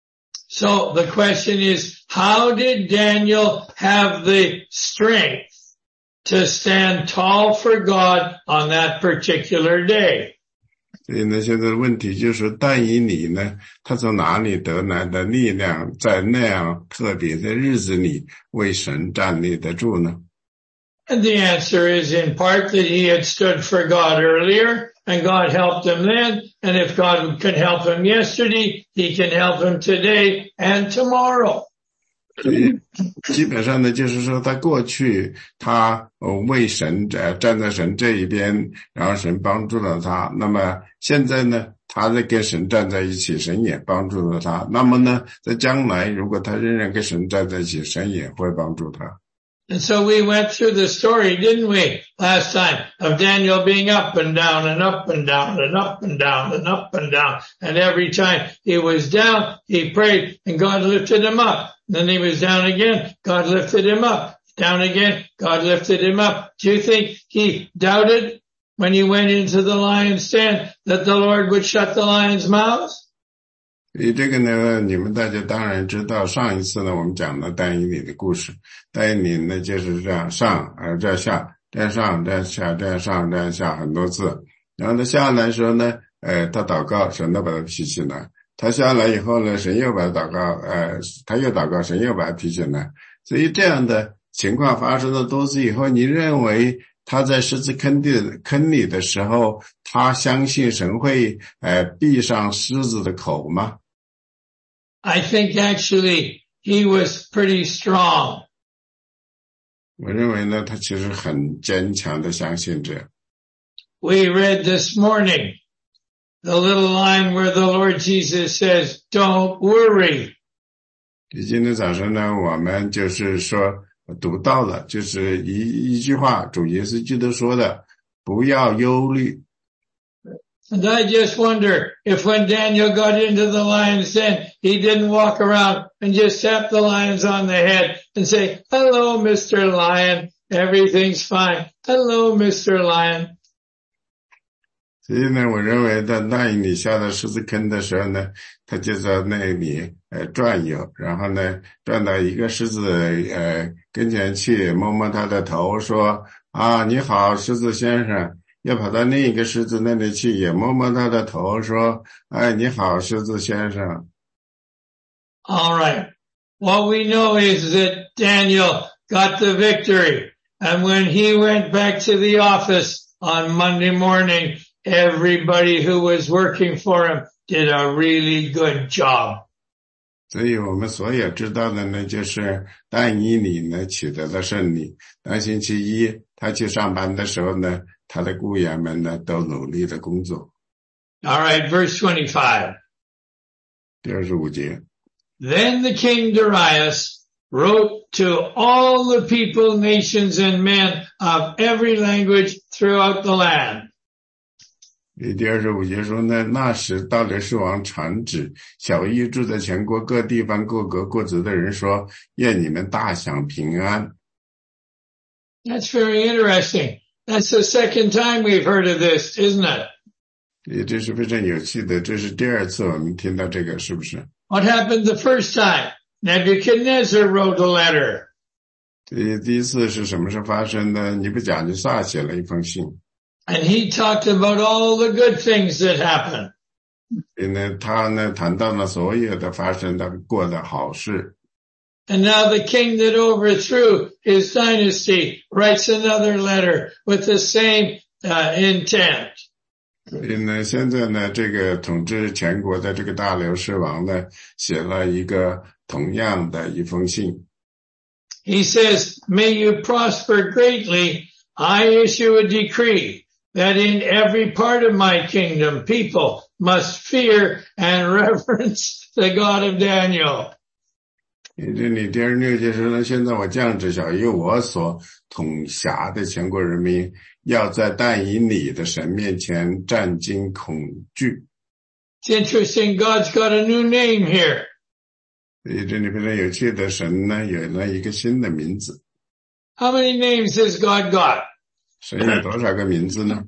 So the question is, how did Daniel have the strength to stand tall for God on that particular day?
所以呢，现在的问题就是但以理呢，他从哪里得来的力量，在那样特别的日子里为神站立得住呢？
And the answer is in part that he had stood for God earlier, and God helped him then. And if God can help him yesterday, he can help him today and tomorrow.
所以基本上呢，就是说他过去他为神呃站在神这一边，然后神帮助了他。那么现在呢，他在跟神站在一起，神也帮助了他。那么呢，在将来如果他仍然跟神站在一起，神也会帮助他。
And so we went through the story, didn't we, last time, of Daniel being up and down and up and down and up and down and up and down. And every time he was down, he prayed and God lifted him up. Then he was down again, God lifted him up. Down again, God lifted him up. Do you think he doubted when he went into the lion's den that the Lord would shut the lions' mouths?
所以这个呢，你们大家当然知道，上一次呢，我们讲了但以理的故事。但以理呢，就是这样上，呃，这样下，这样上，这样下，这样上，这样下很多次。然后他下来的时候呢，呃，他祷告，神都把他提起来。他下来以后呢，神又把他祷告，呃，他又祷告，神又把他提起来。所以这样的情况发生了多次以后，你认为他在狮子坑地坑里的时候，他相信神会呃闭上狮子的口吗？
I think actually he was pretty strong.
我认为呢，他其实很坚强的相信着。
We read this morning the little line where the Lord Jesus says, "Don't worry."
今天早上呢，我们就是说读到了，就是一一句话，主耶稣基督说的，不要忧虑。
And I just wonder if when Daniel got into the lion's den, he didn't walk around and just tap the lions on the head and say, "Hello, Mister Lion, everything's fine. Hello, Mister Lion."
所以呢，我认为在那以理下的狮子坑的时候呢，他就在那里呃转悠，然后呢转到一个狮子呃跟前去，摸摸他的头，说啊你好，狮子先生。又跑到另一个狮子那里去，也摸摸他的头，说：“哎，你好，狮子先生。”
All right. What we know is that Daniel got the victory, and when he went back to the office on Monday morning, everybody who was working for him did a really good job.
所以我们所有知道的呢，就是但以理呢取得了胜利。当星期一他去上班的时候呢，他的雇员们呢都努力的工作。
All right, verse twenty-five.
第二十五节。
Then the king Darius wrote to all the people, nations, and men of every language throughout the land.
第二十五节说呢，那时大流士王传旨，小谕住在全国各地方各国各族的人说，愿你们大享平安。
That's very interesting. That's the second time we've heard of this, isn't it?
这是非常有趣的，这是第二次我们听到这个，是不是？
What happened the first time? Nebuchadnezzar wrote a letter.
第第一次是什么时候发生的？尼布甲尼撒写了一封信。
And he talked about all the good things that happened.
因为他呢谈到了所有的发生的过的好事。
And now the king that overthrew his dynasty writes another letter with the same uh, intent.
所以呢，现在呢，这个统治全国的这个大流士王呢，写了一个同样的一封信。
He says, "May you prosper greatly. I issue a decree that in every part of my kingdom, people must fear and reverence the God of Daniel."
这里第二六节说呢，现在我降旨小于我所统辖的全国人民，要在但以理的神面前战惊恐惧。
It's interesting, God's got a new name here.
所以这里非常有趣的，神呢有了一个新的名字。
How many names has God got?
神有多少个名字呢？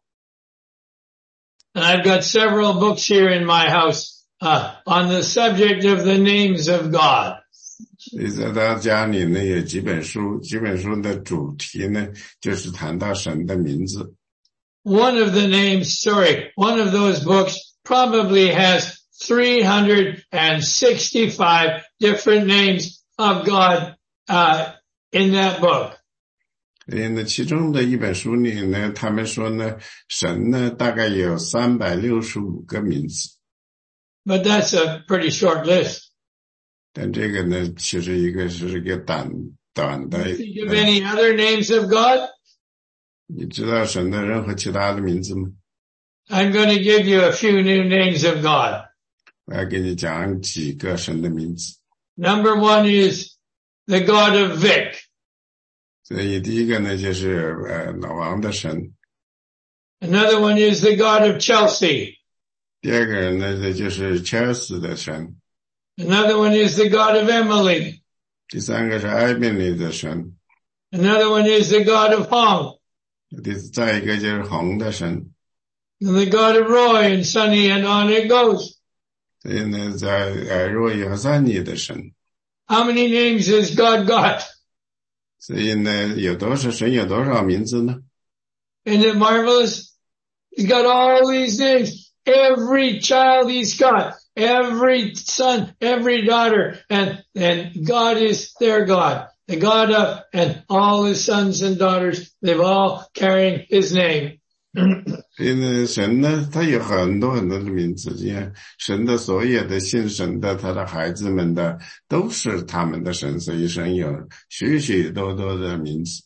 And I've got several books here in my house uh, on the subject of the names of God.
所以在他家里呢有几本书，几本书的主题呢就是谈到神的名字。
One of the names, sorry, one of those books probably has three hundred sixty-five different names of God uh, in that book.
所以呢，其中的一本书里呢，他们说呢，神呢大概有三百六十五个名字。
But that's a pretty short list.
但这个呢，其实一个是一个短短的。
Think of any other names of God?
你知道神的任何其他的名字吗？
I'm going to give you a few new names of God.
我要给你讲几个神的名字。
Number one is the God of Vic.
所以第一个呢，就是呃老王的神。
Another one is the God of Chelsea.
第二个人呢，这就是切尔斯的神。
Another one is the God of Emily.
第三个是艾米丽的神。
Another one is the God of Hong.
第再一个就是红的神。
And the God of Roy and Sonny, and on it goes.
所以呢，在呃若有和三尼的神。
How many names has God got?
所以呢，有多少神有多少名字呢？
Isn't it marvelous? He's got all these names. Every child he's got, every son, every daughter, and, and God is their God. The God of, and all his sons and daughters, they've all carrying his name.
所以呢，神呢，他有很多很多的名字，因为神的所有的信神的，他的孩子们的，都是他们的神，所以神有许许多多的名字。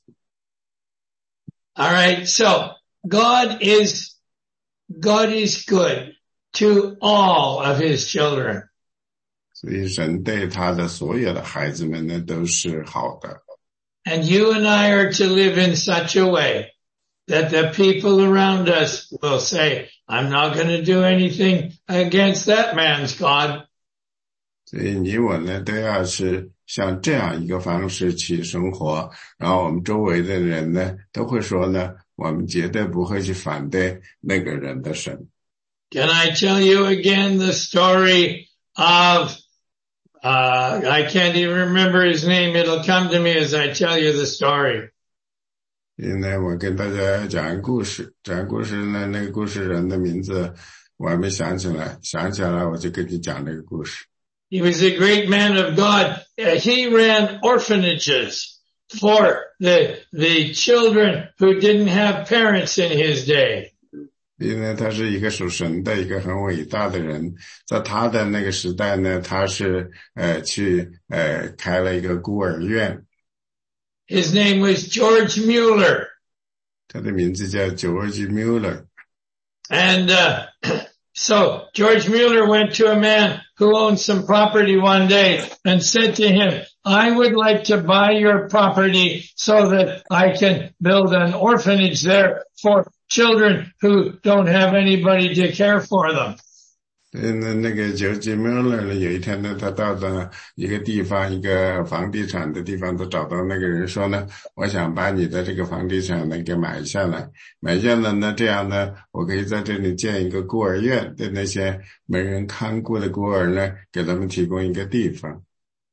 All right, so God is, God is good to all of his children.
所以神对他的所有的孩子们呢，都是好的。
And you and I are to live in such a way that the people around us will say, I'm not going to do anything against that man's God.
所以你我呢，都要是像这样一个方式去生活，然后我们周围的人呢，都会说呢，我们绝对不会去反对那个人的神。
Can I tell you again the story of, uh, I can't even remember his name. It'll come to me as I tell you the story.
因为我跟大家讲故事，讲故事呢，那个故事人的名字我还没想起来，想起来我就跟你讲那个故事。
He was a great man of God. Uh, he ran orphanages for the, the children who didn't have parents in his day.
因为他是一个属神的一个很伟大的人，在他的那个时代呢，他是呃去呃开了一个孤儿院。
His name was George Mueller.
他的名字叫 George Mueller.
And uh, so George Mueller went to a man who owned some property one day and said to him, I would like to buy your property so that I can build an orphanage there for children who don't have anybody to care for them.
嗯，那个 George Mueller 呢，有一天呢，他到了一个地方，一个房地产的地方，他找到那个人说呢，我想把你的这个房地产呢给买下来，买下来呢，这样呢，我可以在这里建一个孤儿院，对那些没人看顾的孤儿呢，给他们提供一个地方。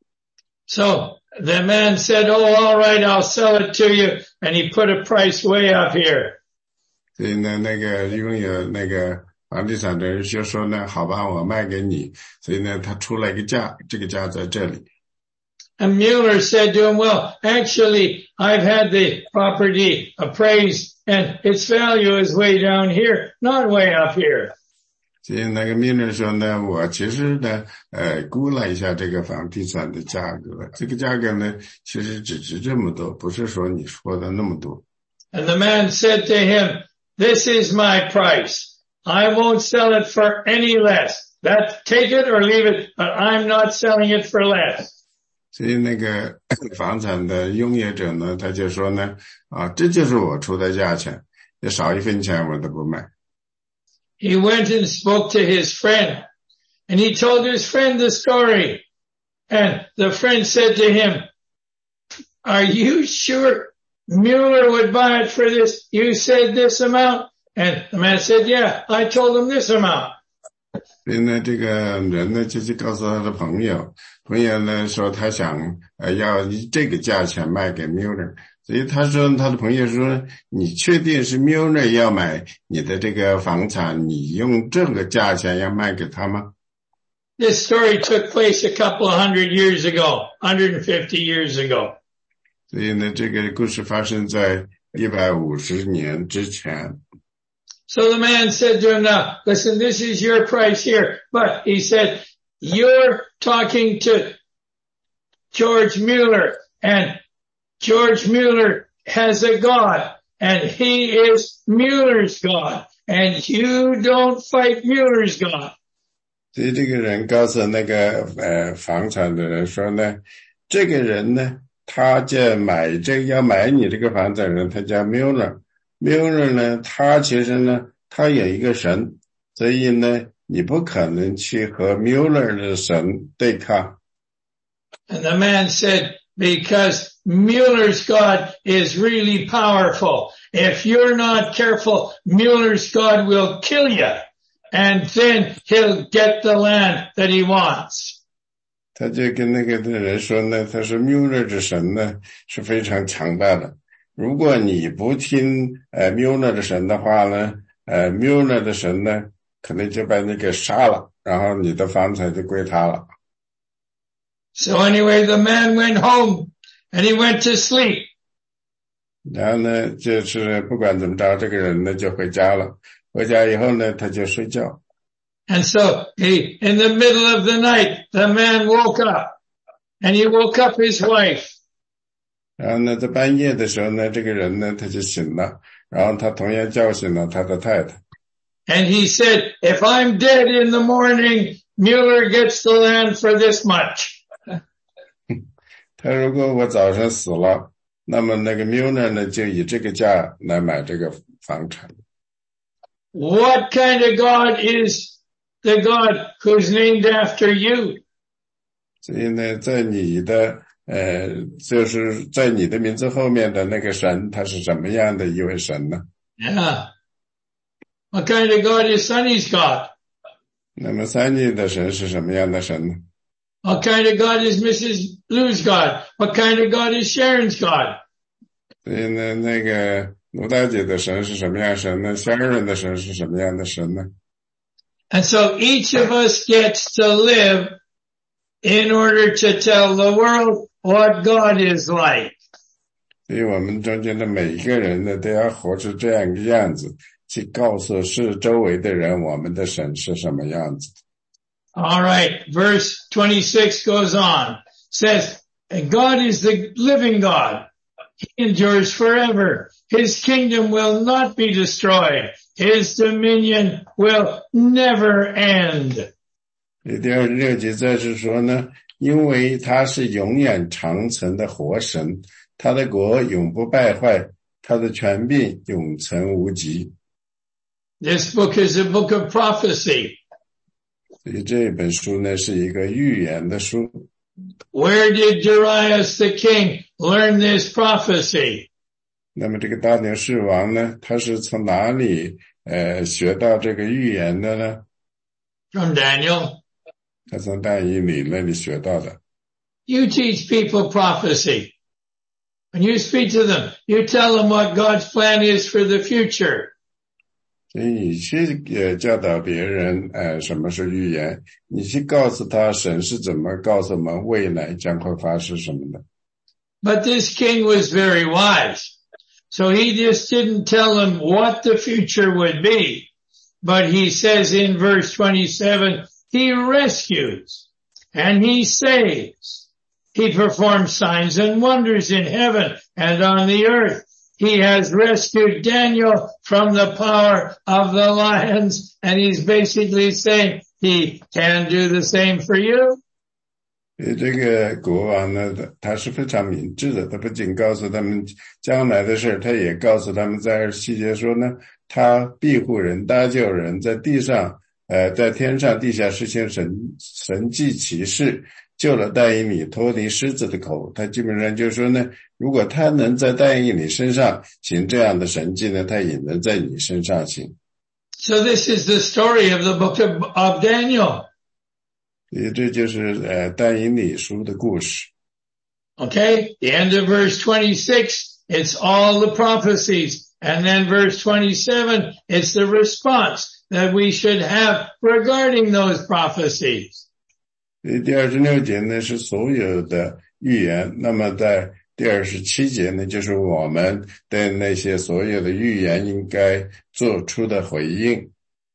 So the man said, oh, all right, I'll sell it to you. And he put a price way up here.
所以呢，那个拥有那个房地产的人就说呢，好吧，我卖给你。所以呢，他出了一个价，这个价在这里。
And Mueller said to him, well, actually, I've had the property appraised and its value is way down here, not way up here.
所以那个Mueller说呢，我其实呢，呃，估了一下这个房地产的价格，这个价格呢，其实只值这么多，不是说你说的那么多。
And the man said to him, this is my price. I won't sell it for any less. That, take it or leave it, but I'm not selling it for less.
所以那个房产的拥有者呢，他就说呢，啊，这就是我出的价钱，也少一分钱我都不卖。
He went and spoke to his friend, and he told his friend the story. And the friend said to him, are you sure Mueller would buy it for this? You said this amount? And the man said, yeah, I told him this amount.
所以呢，这个人呢就去告诉他的朋友，朋友呢说他想呃要以这个价钱卖给 Mueller， 所以他说他的朋友说，你确定是 Mueller 要买你的这个房产，你用这个价钱要卖给他吗？
This story took place a couple of hundred years ago, one hundred fifty years ago.
所以呢，这个故事发生在一百五十年之前。
So the man said to him, now, listen, this is your price here. But he said, you're talking to George Mueller, and George Mueller has a God, and he is Mueller's God, and you don't fight Mueller's God.
所以这个人告诉那个呃房产的人说呢，这个人呢，他就买这要买你这个房子的人，他叫 Mueller。Mueller 呢，他其实呢，他有一个神，所以呢，你不可能去和 Mueller 的神对抗。
And the man said, because Mueller's God is really powerful. If you're not careful, Mueller's God will kill you, and then he'll get the land that he wants.
他就跟那个的人说呢，他说 Mueller 之神呢是非常强大的。如果你不听呃 Mueller 的神的话呢，呃 Mueller 的神呢可能就把你给杀了，然后你的房产就归他了。
So anyway, the man went home and he went to sleep.
然后呢，就是不管怎么着，这个人呢就回家了。回家以后呢，他就睡觉。
And so he, in the middle of the night, the man woke up and he woke up his wife.
然后呢，在半夜的时候呢，这个人呢他就醒了，然后他同样叫醒了他的太太。
And he said, if I'm dead in the morning, Mueller gets the land for this much.
他如果我早上死了，那么那个 Mueller 呢就以这个价来买这个房产。
What kind of God is the God who's named after you?
所以呢，在你的呃，就是在你的名字后面的那个神，他是什么样的一位神呢？
Yeah. What kind of God is Sonny's God?
那么Sunny的神是什么样的神呢？
What kind of God is Missus Blue's God? What kind of God is Sharon's God?
所以呢，那个卢大姐的神是什么样的神呢？乡人的神是什么样的神呢？
And so each of us gets to live in order to tell the world what God is like.
所以我们中间的每一个人呢，都要活出这样一个样子，去告诉是周围的人，我们的神是什么样子。
All right, verse twenty-six goes on, says, and God is the living God. He endures forever. His kingdom will not be destroyed. His dominion will never end.
第二十六节再是说呢，因为他是永远长存的活神，他的国永不败坏，他的权柄永存无极。
This book is a book of prophecy.
所以这本书呢是一个预言的书。
Where did Darius the king learn this prophecy?
那么这个大牛士王呢，他是从哪里呃学到这个预言的呢？
From Daniel.
他从但以理那里学到的。
You teach people prophecy. When you speak to them, you tell them what God's plan is for the future.
所以你去呃教导别人呃什么是预言，你去告诉他神是怎么告诉我们未来将会发生什么的。
But this king was very wise. So he just didn't tell them what the future would be. But he says in verse twenty-seven, he rescues and he saves. He performs signs and wonders in heaven and on the earth. He has rescued Daniel from the power of the lions. And he's basically saying he can do the same for you.
这个国王呢，他是非常明智的，他不仅告诉他们将来的事，他也告诉他们在二十七节说呢，他庇护人搭救人，在地上呃，在天上地下实现神神迹奇事，救了但以理脱离狮子的口。他基本上就说呢，如果他能在但以理身上行这样的神迹呢，他也能在你身上行。
So this is the story of the book of, of Daniel.
也这就是呃但以理书的故事。
Okay, the end of verse twenty-six, it's all the prophecies. And then verse twenty-seven, it's the response that we should have regarding those prophecies.
第二十六节呢是所有的预言，那么在第二十七节呢就是我们对那些所有的预言应该做出的回应。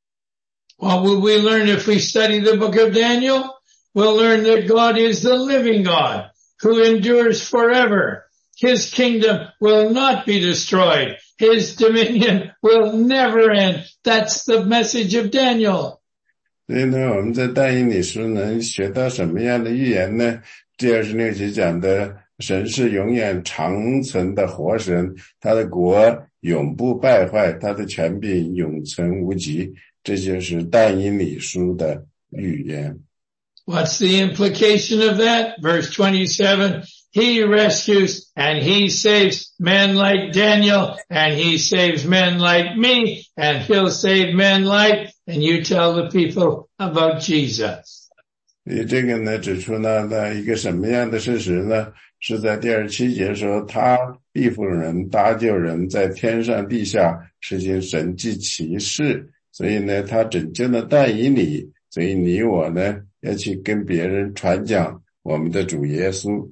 What will we learn if we study the book of Daniel? We'll learn that God is the living God who endures forever. His kingdom will not be destroyed. His dominion will never end. That's the message of Daniel.
所以呢，我们在但以理书能学到什么样的预言呢？第二十六节讲的神是永远长存的活神，他的国永不败坏，他的权柄永存无极。这就是但以理书的预言。
What's the implication of that? Verse twenty-seven, he rescues and he saves men like Daniel and he saves men like me and he'll save men like, and you tell the people about Jesus.
这个呢指出呢那一个什么样的事实呢？是在第二十七节说他庇护人搭救人，在天上地下实行神迹奇事。所以呢他拯救了但以理，所以你我呢要去跟别人传讲我们的主耶稣。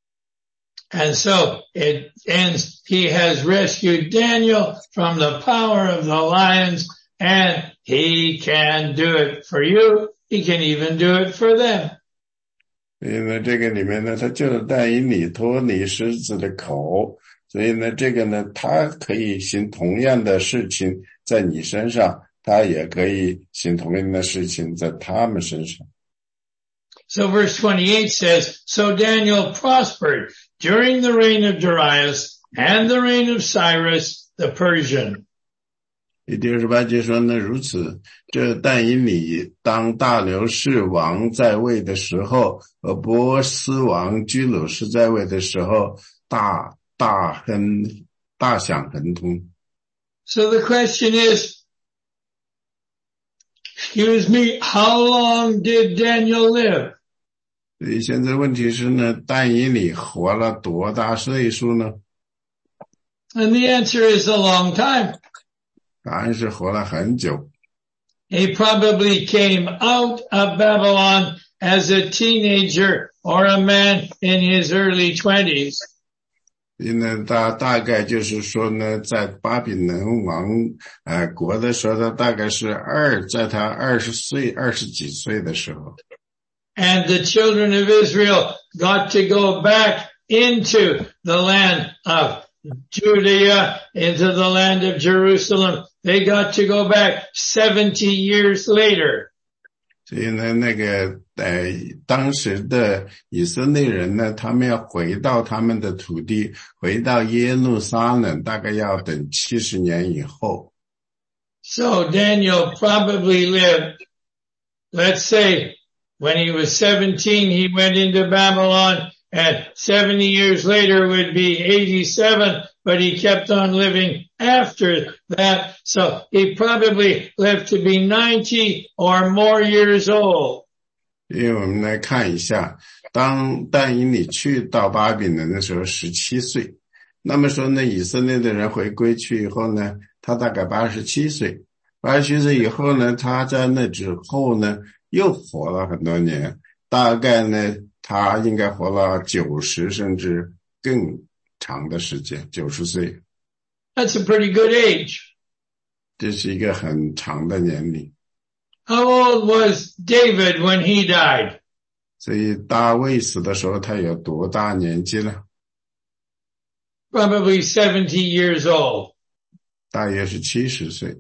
And so it ends, he has rescued Daniel from the power of the lions, and he can do it for you. He can even do it for them.
所以呢这个里面呢他救了但以理脱离狮子的口，所以呢这个呢他可以行同样的事情在你身上，他也可以行同样的事情在他们身上。
So verse twenty-eight says, so Daniel prospered during the reign of Darius and the reign of Cyrus the Persian.
第二十八节说呢，如此，这但以理当大流士王在位的时候，和波斯王居鲁士在位的时候，大大亨大享亨通。
So the question is, excuse me, how long did Daniel live?
所以现在问题是呢，但以理活了多大岁数呢？
And the answer is a long time.
答案是活了很久。
He probably came out of Babylon as a teenager or a man in his early twenties.
所以呢，他大概就是说呢，在巴比伦王呃国的时候，他大概是二，在他二十岁、二十几岁的时候。
And the children of Israel got to go back into the land of Judea, into the land of Jerusalem. They got to go back seventy years later.
所以呢，那个呃，当时的以色列人呢，他们要回到他们的土地，回到耶路撒冷，大概要等七十年以后。
So Daniel probably lived, let's say, when he was seventeen, he went into Babylon, and seventy years later would be eighty-seven, but he kept on living after that. So he probably lived to be ninety or more years old.
因为我们来看一下，当但以理去到巴比伦的时候十七岁，那么说呢，以色列的人回归去以后呢，他大概八十七岁。 八十七岁以后呢，他在那之后呢又活了很多年，大概呢他应该活了九十甚至更长的时间，九十岁。
That's a pretty good age.
这是一个很长的年龄。
How old was David when he died?
所以大卫死的时候他有多大年纪呢？
Probably seventy years old.
大约是七十岁。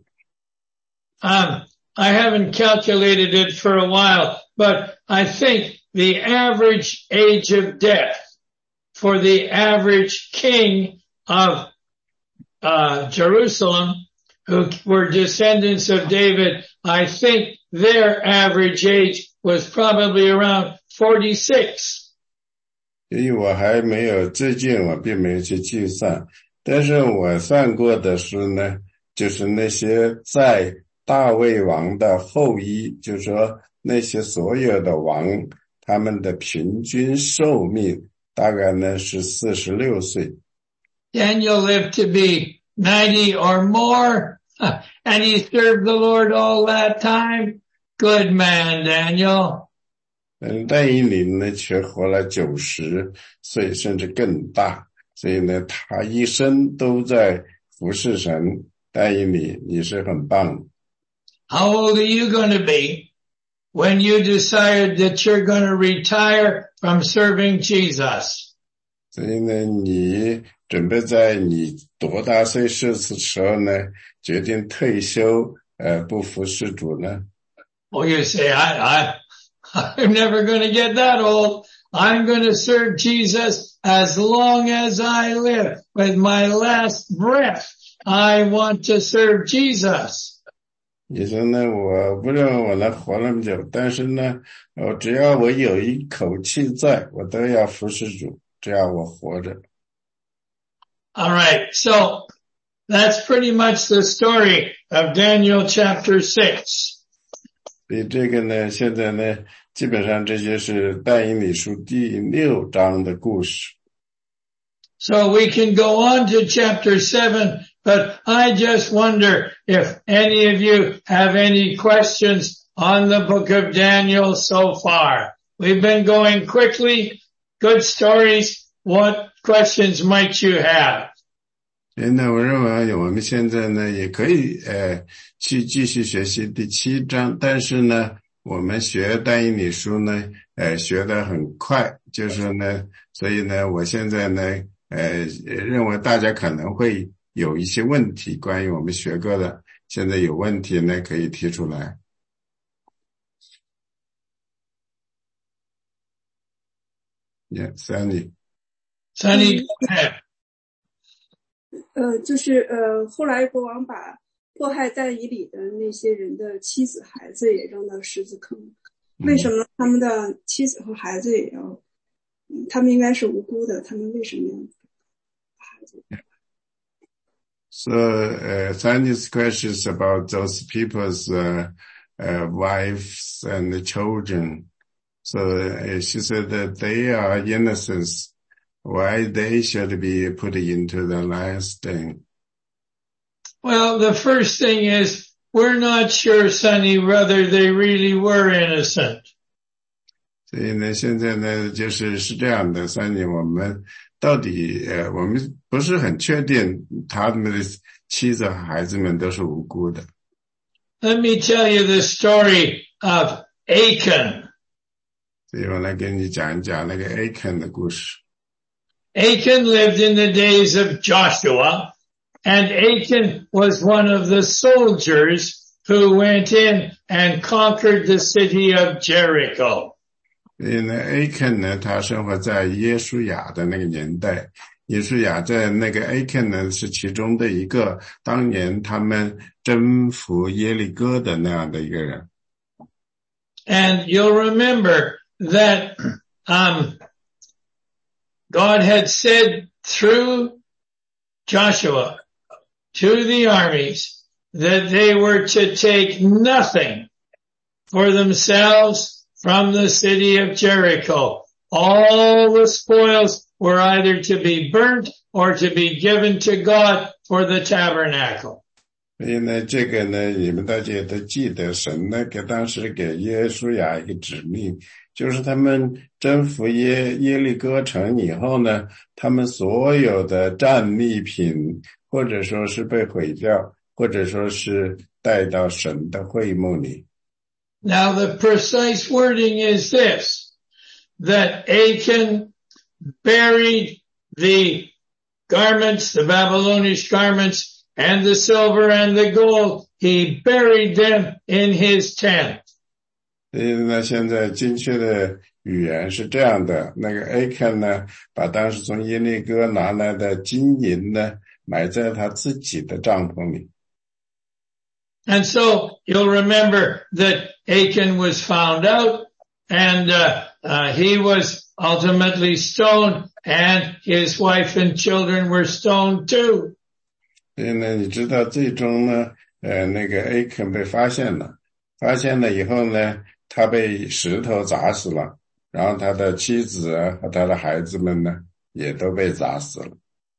Um, I haven't calculated it for a while, but I think the average age of death for the average king of uh, Jerusalem, who were descendants of David, I think their average age was probably around forty-six.
因为我还没有，最近我并没有去计算，但是我算过的是呢，就是那些在大卫王的后裔，就是说那些所有的王，他们的平均寿命大概呢是四十六岁。
Daniel lived to be ninety or more, and he served the Lord all that time. Good man, Daniel.
嗯，但以理呢却活了九十岁甚至更大，所以呢他一生都在服侍神。但以理，你是很棒。
How old are you going to be when you decide that you're going to retire from serving Jesus?
所以呢，你准备在你多大岁数的时候呢，决定退休，呃，不服侍主呢？
Well, you say, I, I, I'm never going to get that old. I'm going to serve Jesus as long as I live. With my last breath, I want to serve Jesus.
你说呢，我不认为我能活那么久，但是呢，我只要我有一口气在，我都要服侍主，只要我活着。
All right, so that's pretty much the story of Daniel chapter six.
所以这个呢，现在呢，基本上这就是但以理书第六章的故事。
So we can go on to chapter seven, but I just wonder if any of you have any questions on the book of Daniel so far. We've been going quickly, good stories. What questions might you have?
现在我认为我们现在呢也可以呃去继续学习第七章，但是呢我们学但以理书呢呃学得很快，就是呢所以呢我现在呢呃认为大家可能会有一些问题关于我们学过的，现在有问题呢可以提出来。Yeah, Sunny.
Sunny, go ahead.
呃，就是呃，后来国王把迫害但以理的那些人的妻子孩子也扔到狮子坑，为什么他们的妻子和孩子也要？嗯、他们应该是无辜的，他们为什么要把孩子？
So, uh, Sunny's question is about those people's uh, uh, wives and children. So uh, she said that they are innocent. Why they should be put into the lion's den?
Well, the first thing is, we're not sure, Sonny, whether they really were innocent.
所以呢，现在呢，就是是这样的，三姐，我们到底呃，我们不是很确定他们的妻子和孩子们都是无辜的。
Let me tell you the story of Achan.
所以我来跟你讲一讲那个 Achan 的故事。
Achan lived in the days of Joshua, and Achan was one of the soldiers who went in and conquered the city of Jericho.
所以呢 Achan 呢，他生活在约书亚的那个年代，约书亚在那个 Achan 呢是其中的一个，当年他们征服耶利哥的那样的一个人。
And you'll remember that, um, God had said through Joshua to the armies that they were to take nothing for themselves from the city of Jericho. All the spoils were either to be burnt or to be given to God for the tabernacle.
所以呢，这个呢，你们大家都记得，神呢给当时给约书亚一个指令，就是他们征服耶耶利哥城以后呢，他们所有的战利品，或者说是被毁掉，或者说是带到神的会幕里。
Now the precise wording is this, that Achan buried the garments, the Babylonish garments, and the silver and the gold. He buried them in his tent.
所以呢，现在精确的语言是这样的，那个 Achan 呢，把当时从耶利哥拿来的金银呢，埋在他自己的帐篷里。
And so you'll remember that Achan was found out, and uh, uh, he was ultimately stoned, and his wife and children were stoned too.
所以呢，你知道最终呢，呃，那个 Achan 被发现了，发现了以后呢，他被石头砸死了，然后他的妻子和他的孩子们呢，也都被砸死了。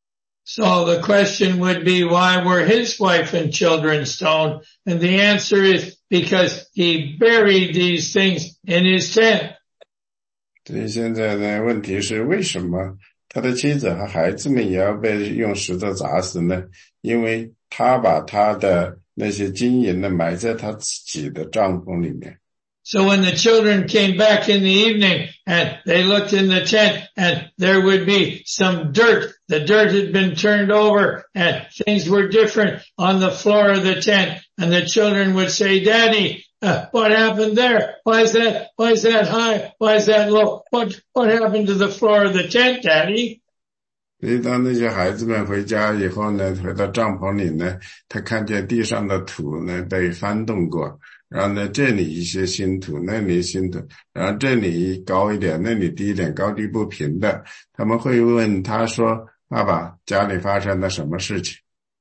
So the question would be, why were his wife and children stoned? And the answer is because he buried these things in his tent.
所以现在呢，问题是为什么他的妻子和孩子们也要被用石头砸死呢？因为他把他的那些金银呢埋在他自己的帐篷里面。
So when the children came back in the evening and they looked in the tent and there would be some dirt, the dirt had been turned over and things were different on the floor of the tent, and the children would say, Daddy, uh, what happened there? Why is that, why is that high? Why is that low? What, what happened to the floor of the tent, Daddy?
所以当那些孩子们回家以后呢，回到帐篷里呢，他看见地上的土呢被翻动过，然后呢这里一些新土，那里新土，然后这里高一点，那里低一点，高低不平的，他们会问他说，爸爸，家里发生了什么事情？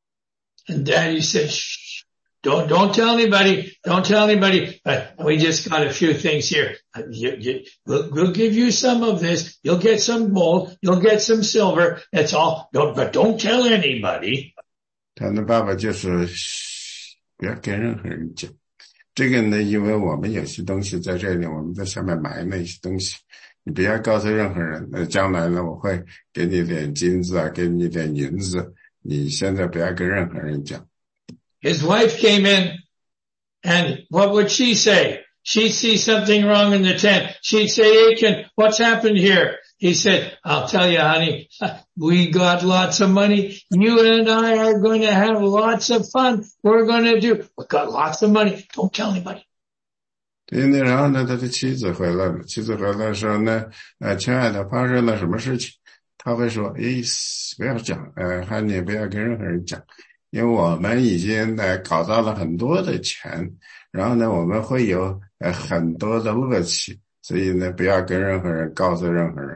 And Daddy said, shh, don't, don't tell anybody, don't tell anybody. Uh, we just got a few things here. Uh, you, you, we'll, we'll give you some of this. You'll get some gold. You'll get some silver. That's all. Don't, but don't tell anybody.
他的爸爸就说，嘘，不要跟任何人讲。这个呢，因为我们有些东西在这里，我们在下面埋那些东西，你不要告诉任何人。那将来呢，我会给你点金子啊，给你点银子，你现在不要跟任何人讲。
His wife came in, and what would she say? She'd see something wrong in the tent. She'd say, Achan, what's happened here? He said, I'll tell you, honey, we got lots of money. You and I are going to have lots of fun. We're going to do, we got lots of money. Don't tell anybody.
对呢，然后呢，他的妻子回来了。妻子回来说呢，呃，亲爱的，发生了什么事情？他会说，诶，不要讲，呃，喊你不要跟任何人讲，因为我们已经呃搞到了很多的钱，然后呢，我们会有呃很多的乐趣，所以呢，不要跟任何人告诉任何人。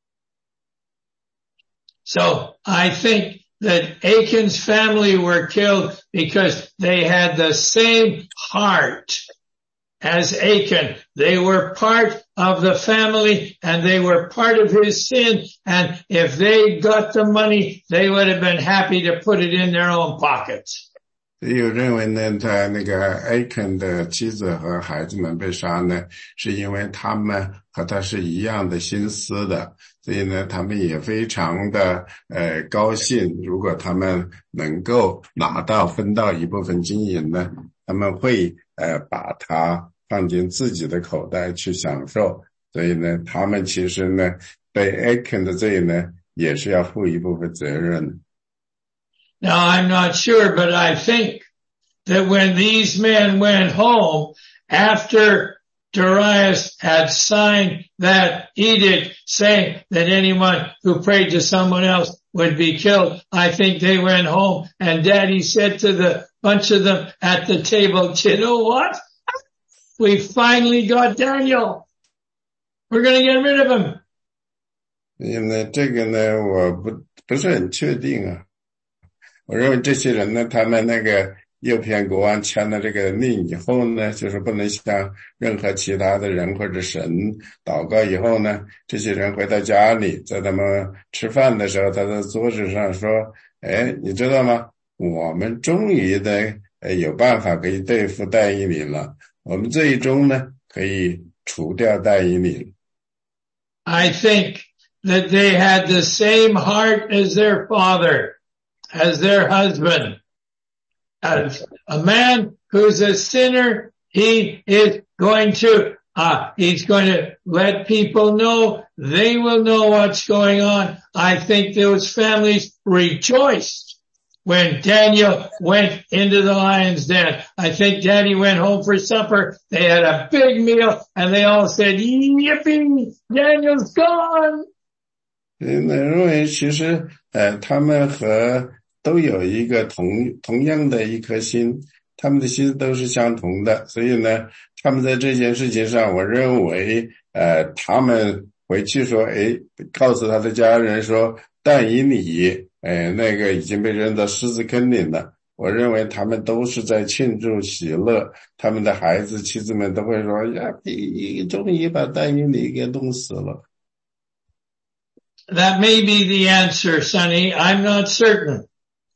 So I think that Achan's family were killed because they had the same heart as Achan. They were part of the family and they were part of his sin. And if they got the money, they would have been happy to put it in their own pockets.
有认为呢，他那个 Achan 的妻子和孩子们被杀呢，是因为他们和他是一样的心思的，所以呢，他们也非常的呃高兴，如果他们能够拿到分到一部分金银呢，他们会呃把它放进自己的口袋去享受，所以呢，他们其实呢，对 Achan 的罪呢，也是要负一部分责任的。
Now, I'm not sure, but I think that when these men went home after Darius had signed that edict saying that anyone who prayed to someone else would be killed, I think they went home and Daddy said to the bunch of them at the table, you know what? We finally got Daniel. We're going to get rid of him.
因为这个呢，我不不是很确定啊。我认为这些人呢，他们那个诱骗国王签了这个令以后呢，就是不能向任何其他的人或者神祷告以后呢，这些人回到家里，在他们吃饭的时候，他在桌子上说，哎，你知道吗？我们终于的呃有办法可以对付但以理了，我们最终呢可以除掉但以理。
I think that they had the same heart as their father, as their husband. As a man who's a sinner, he is going to, uh, he's going to let people know. They will know what's going on. I think those families rejoiced when Daniel went into the lion's den. I think Daddy went home for supper. They had a big meal and they all said, yippee, Daniel's gone.
嗯，认为其实呃他们和都有一个同同样的一颗心，他们的心都是相同的，所以呢他们在这件事情上，我认为呃他们回去说，诶，告诉他的家人说，但以理呃那个已经被扔到狮子坑里了，我认为他们都是在庆祝喜乐，他们的孩子妻子们都会说，呀，终于把但以理给弄死了。
That may be the answer, Sonny. I'm not certain.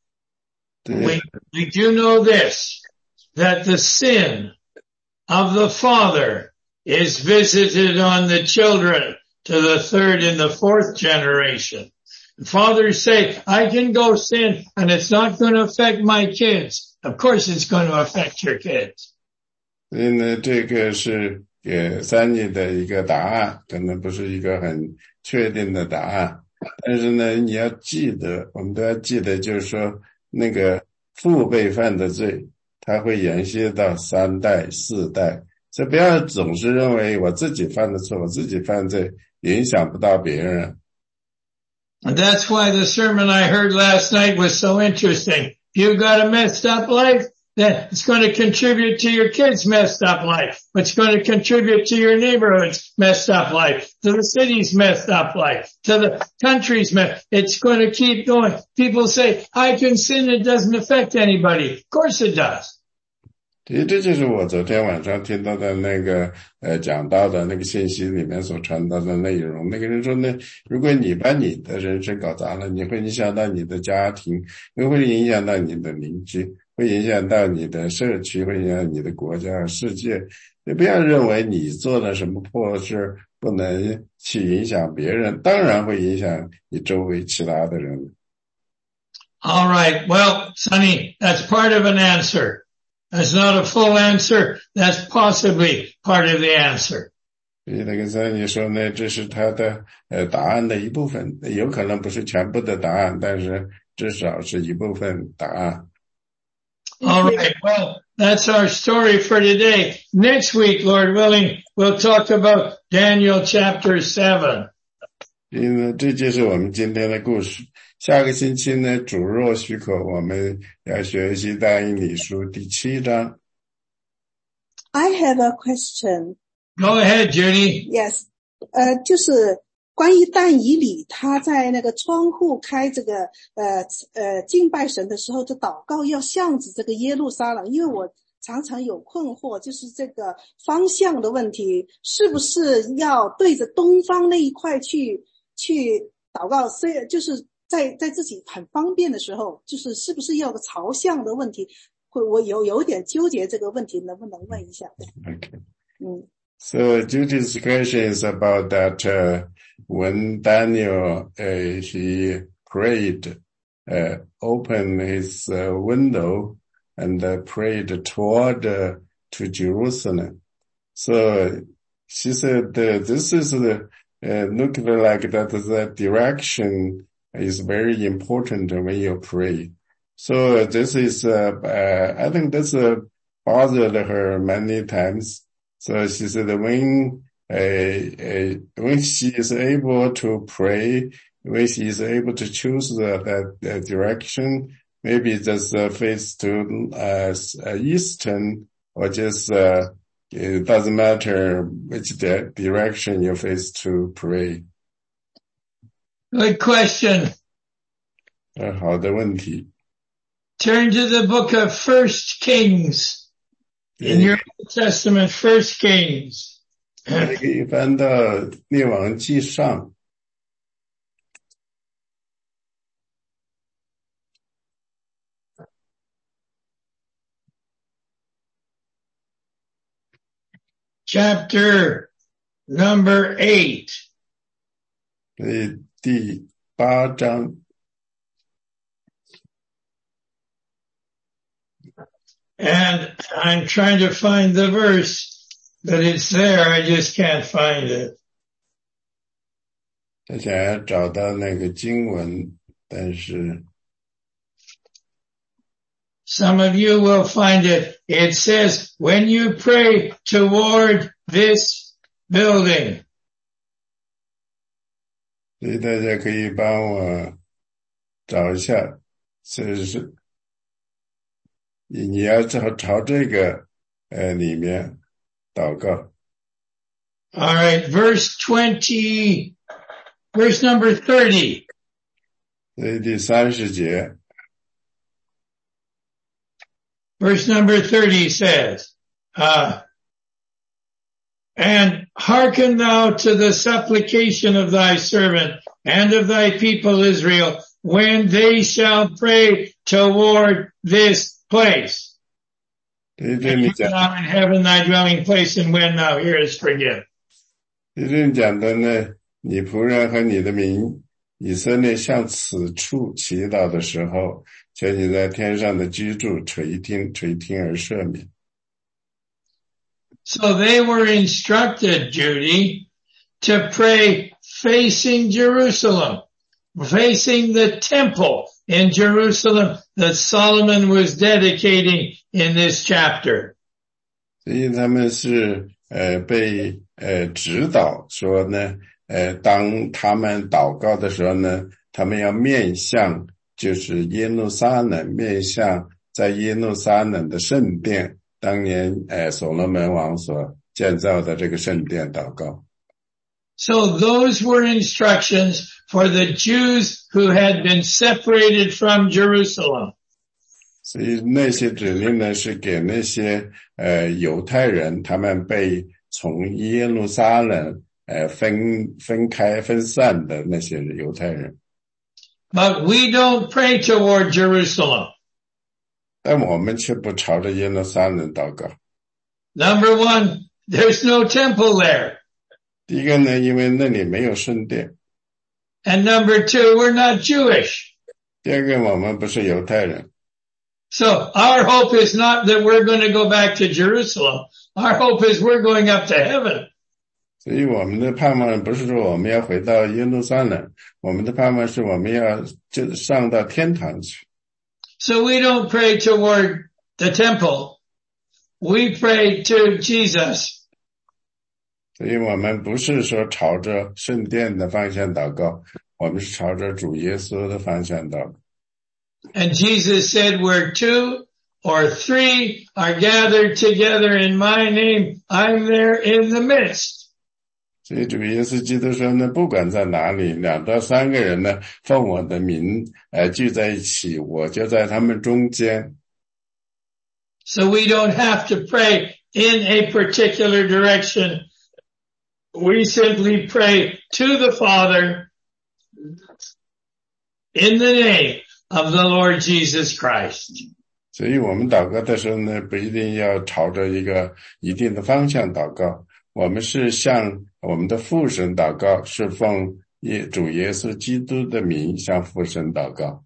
We, we do know this, that the sin of the father is visited on the children to the third and the fourth generation. Fathers say, I can go sin and it's not going to affect my kids. Of course it's going to affect your kids.
所以呢，这个是给三尼的一个答案，可能不是一个很确定的答案，但是呢，你要记得，我们都要记得，就是说，那个父辈犯的罪，它会延续到三代、四代，所以不要总是认为我自己犯的错，我自己犯罪，影响不到别人。
And that's why the sermon I heard last night was so interesting. You got a messed up life, then it's going to contribute to your kids' messed up life. It's going to contribute to your neighborhood's messed up life, to the city's messed up life, to the country's mess. It's going to keep going. People say, I can sin, it doesn't affect anybody. Of course it does.
其实这就是我昨天晚上听到的那个呃讲到的那个信息里面所传达的内容。那个人说呢，如果你把你的人生搞砸了，你会影响到你的家庭，会影响到你的邻居，会影响到你的社区，会影响你的国家、世界。你不要认为你做了什么破事不能去影响别人，当然会影响你周围其他的人。
All right. Well, Sonny, that's part of an answer. That's not a full answer. That's possibly part of the answer.
所以那个三尼说呢，这是他的呃答案的一部分，有可能不是全部的答案，但是至少是一部分答案。
All right. Well, that's our story for today. Next week, Lord willing, we'll talk about Daniel chapter seven.
因为这就是我们今天的故事。下个星期呢，主若许可，我们要学习但以理书第七章。
I have a question.
Go ahead, Judy.
Yes. 呃，就是关于但以理他在那个窗户开这个呃呃敬拜神的时候，这祷告要向着这个耶路撒冷，因为我常常有困惑，就是这个方向的问题，是不是要对着东方那一块去去祷告？虽然就是在在自己很方便的时候，就是是不是要个朝向的问题，会我有有点纠结这个问题，能不能问一下？
Okay.
嗯。
So Judy's question is about that uh, when Daniel uh, he prayed, uh, opened his uh, window and uh, prayed toward uh, to Jerusalem. So she said uh, this is uh, uh, looking like that the direction is very important when you pray. So this is uh, uh, I think this uh, bothered her many times. So she said when, uh, uh, when she is able to pray, when she is able to choose the, that, that direction, maybe just uh, face to uh, eastern or just uh, it doesn't matter which di- direction you face to pray.
Good question.
呃，好的问题。
Turn to the book of First Kings. In your Old Testament, First Kings.
可以翻到列王纪上。
chapter number eight.
第第八章。
And I'm trying to find the verse, but it's there. I just can't find it.
他想要找到那个经文，但是
some of you will find it. It says, when you pray toward this building.
所以大家可以帮我找一下，这是你要朝朝这个呃里面祷告。
All right, verse twenty, verse number thirty.
所以第三十节。
Verse number thirty says, uh, and hearken thou to the supplication of thy servant and of thy people Israel when they shall pray toward this place. And thou in heaven thy dwelling place, and when thou hearest forgive.
这里讲的呢，你仆人和你的民以色列向此处祈祷的时候，求你在天上的居住垂听，垂听而赦免。
So they were instructed, Judy, to pray facing Jerusalem, facing the temple in Jerusalem that Solomon was dedicating in this chapter.
所以他们是呃被呃指导说呢，呃当他们祷告的时候呢，他们要面向就是耶路撒冷，面向在耶路撒冷的圣殿，当年呃所罗门王所建造的这个圣殿祷告。
So those were instructions for the Jews who had been separated from Jerusalem.
所以那些指令呢，是给那些呃犹太人，他们被从耶路撒冷呃分分开分散的那些犹太人。
But we don't pray toward Jerusalem.
但我们却不朝着耶路撒冷祷告。
Number one, there's no temple there.
第一个呢，因为那里没有圣殿。
And number two, we're not Jewish.
第二个，我们不是犹太人。
So our hope is not that we're going to go back to Jerusalem. Our hope is we're going up to heaven.
所以我们的盼望不是说我们要回到耶路撒冷，我们的盼望是我们要就上到天堂去。
So we don't pray toward the temple. We pray to Jesus.
所以我们不是说朝着圣殿的方向祷告，我们是朝着主耶稣的方向祷告。
And Jesus said, where two or three are gathered together in my name, I'm there in the midst.
所以主耶稣基督说呢，不管在哪里，两到三个人呢，奉我的名呃聚在一起，我就在他们中间。
So we don't have to pray in a particular direction. We simply pray to the Father in the name of the Lord Jesus Christ.
所以我们祷告的时候呢，不一定要朝着一个一定的方向祷告，我们是向我们的父神祷告，是奉耶主耶稣基督的名向父神祷告。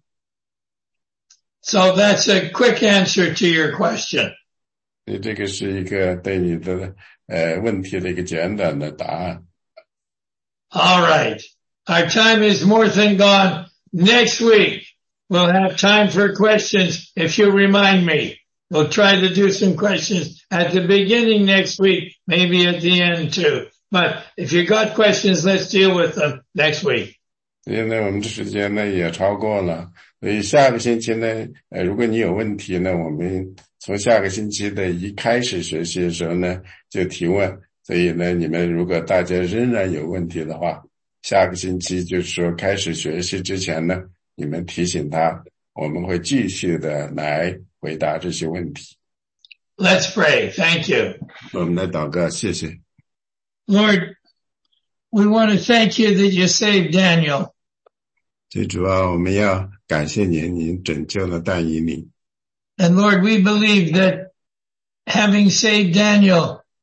So that's a quick answer to your question.
所以这个是一个对你的呃问题的一个简短的答案。
All right. Our time is more than gone. Next week, we'll have time for questions if you remind me. We'll try to do some questions at the beginning next week, maybe at the end too. But if you got questions, let's deal with them next week.
现在我们的时间呢也超过了，所以下个星期呢，呃，如果你有问题呢，我们从下个星期的一开始学习的时候呢，就提问。所以呢，你们如果大家仍然有问题的话，下个星期就是说开始学习之前呢，你们提醒他，我们会继续的来回答这些问题。
Let's pray. Thank you.
我们来祷告，谢谢。
Lord, we want to thank you that you saved Daniel.
最主要我们要感谢您，您拯救了但以理。
And Lord, we believe that having saved Daniel,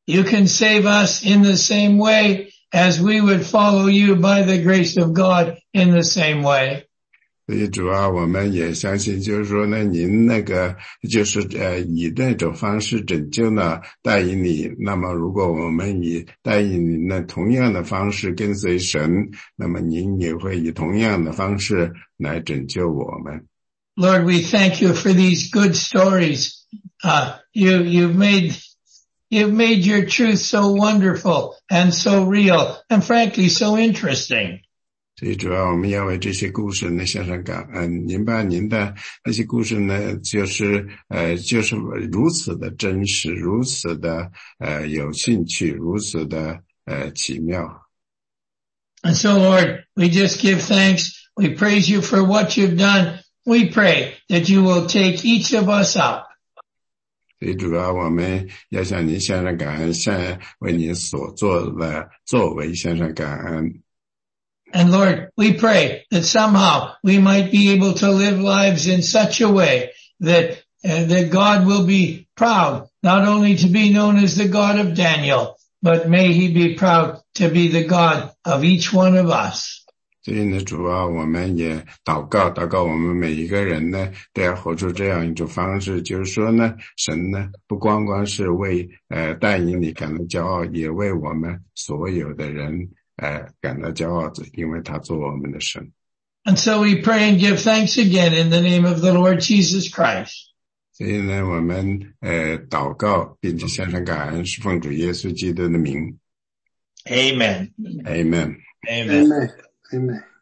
you can save us in the same way as we would follow you by the grace of God in the same way.
所以主啊，我们也相信就是说呢，您那个就是呃以那种方式拯救呢带领你，那么如果我们以带领您的同样的方式跟随神，那么您也会以同样的方式来拯救我们。
Lord, we thank you for these good stories. Uh, you, you've made, you've made your truth so wonderful and so real and frankly so interesting.
所以主要我们要为这些故事呢向上感恩。您把您的那些故事呢，就是呃，就是如此的真实，如此的呃有兴趣，如此的呃奇妙。
And so, Lord, we just give thanks. We praise you for what you've done. We pray that you will take each of us up.
所以主要我们要向您向上感恩，向为您所做的作为向上感恩。
And Lord, we pray that somehow we might be able to live lives in such a way that uh, that God will be proud, not only to be known as the God of Daniel, but may he be proud to be the God of each one of us.
所以呢，主啊，我们也祷告，祷告我们每一个人呢，都要活出这样一种方式，就是说呢，神呢，不光光是为呃带领你感到骄傲，也为我们所有的人呃感到骄傲，因为他做我们的神。
And so we pray and give thanks again in the name of the Lord Jesus Christ.
所以呢，我们呃祷告，并且向上感恩，是奉主耶稣基督的名。
Amen.
Amen.
Amen.
Amen. Amen.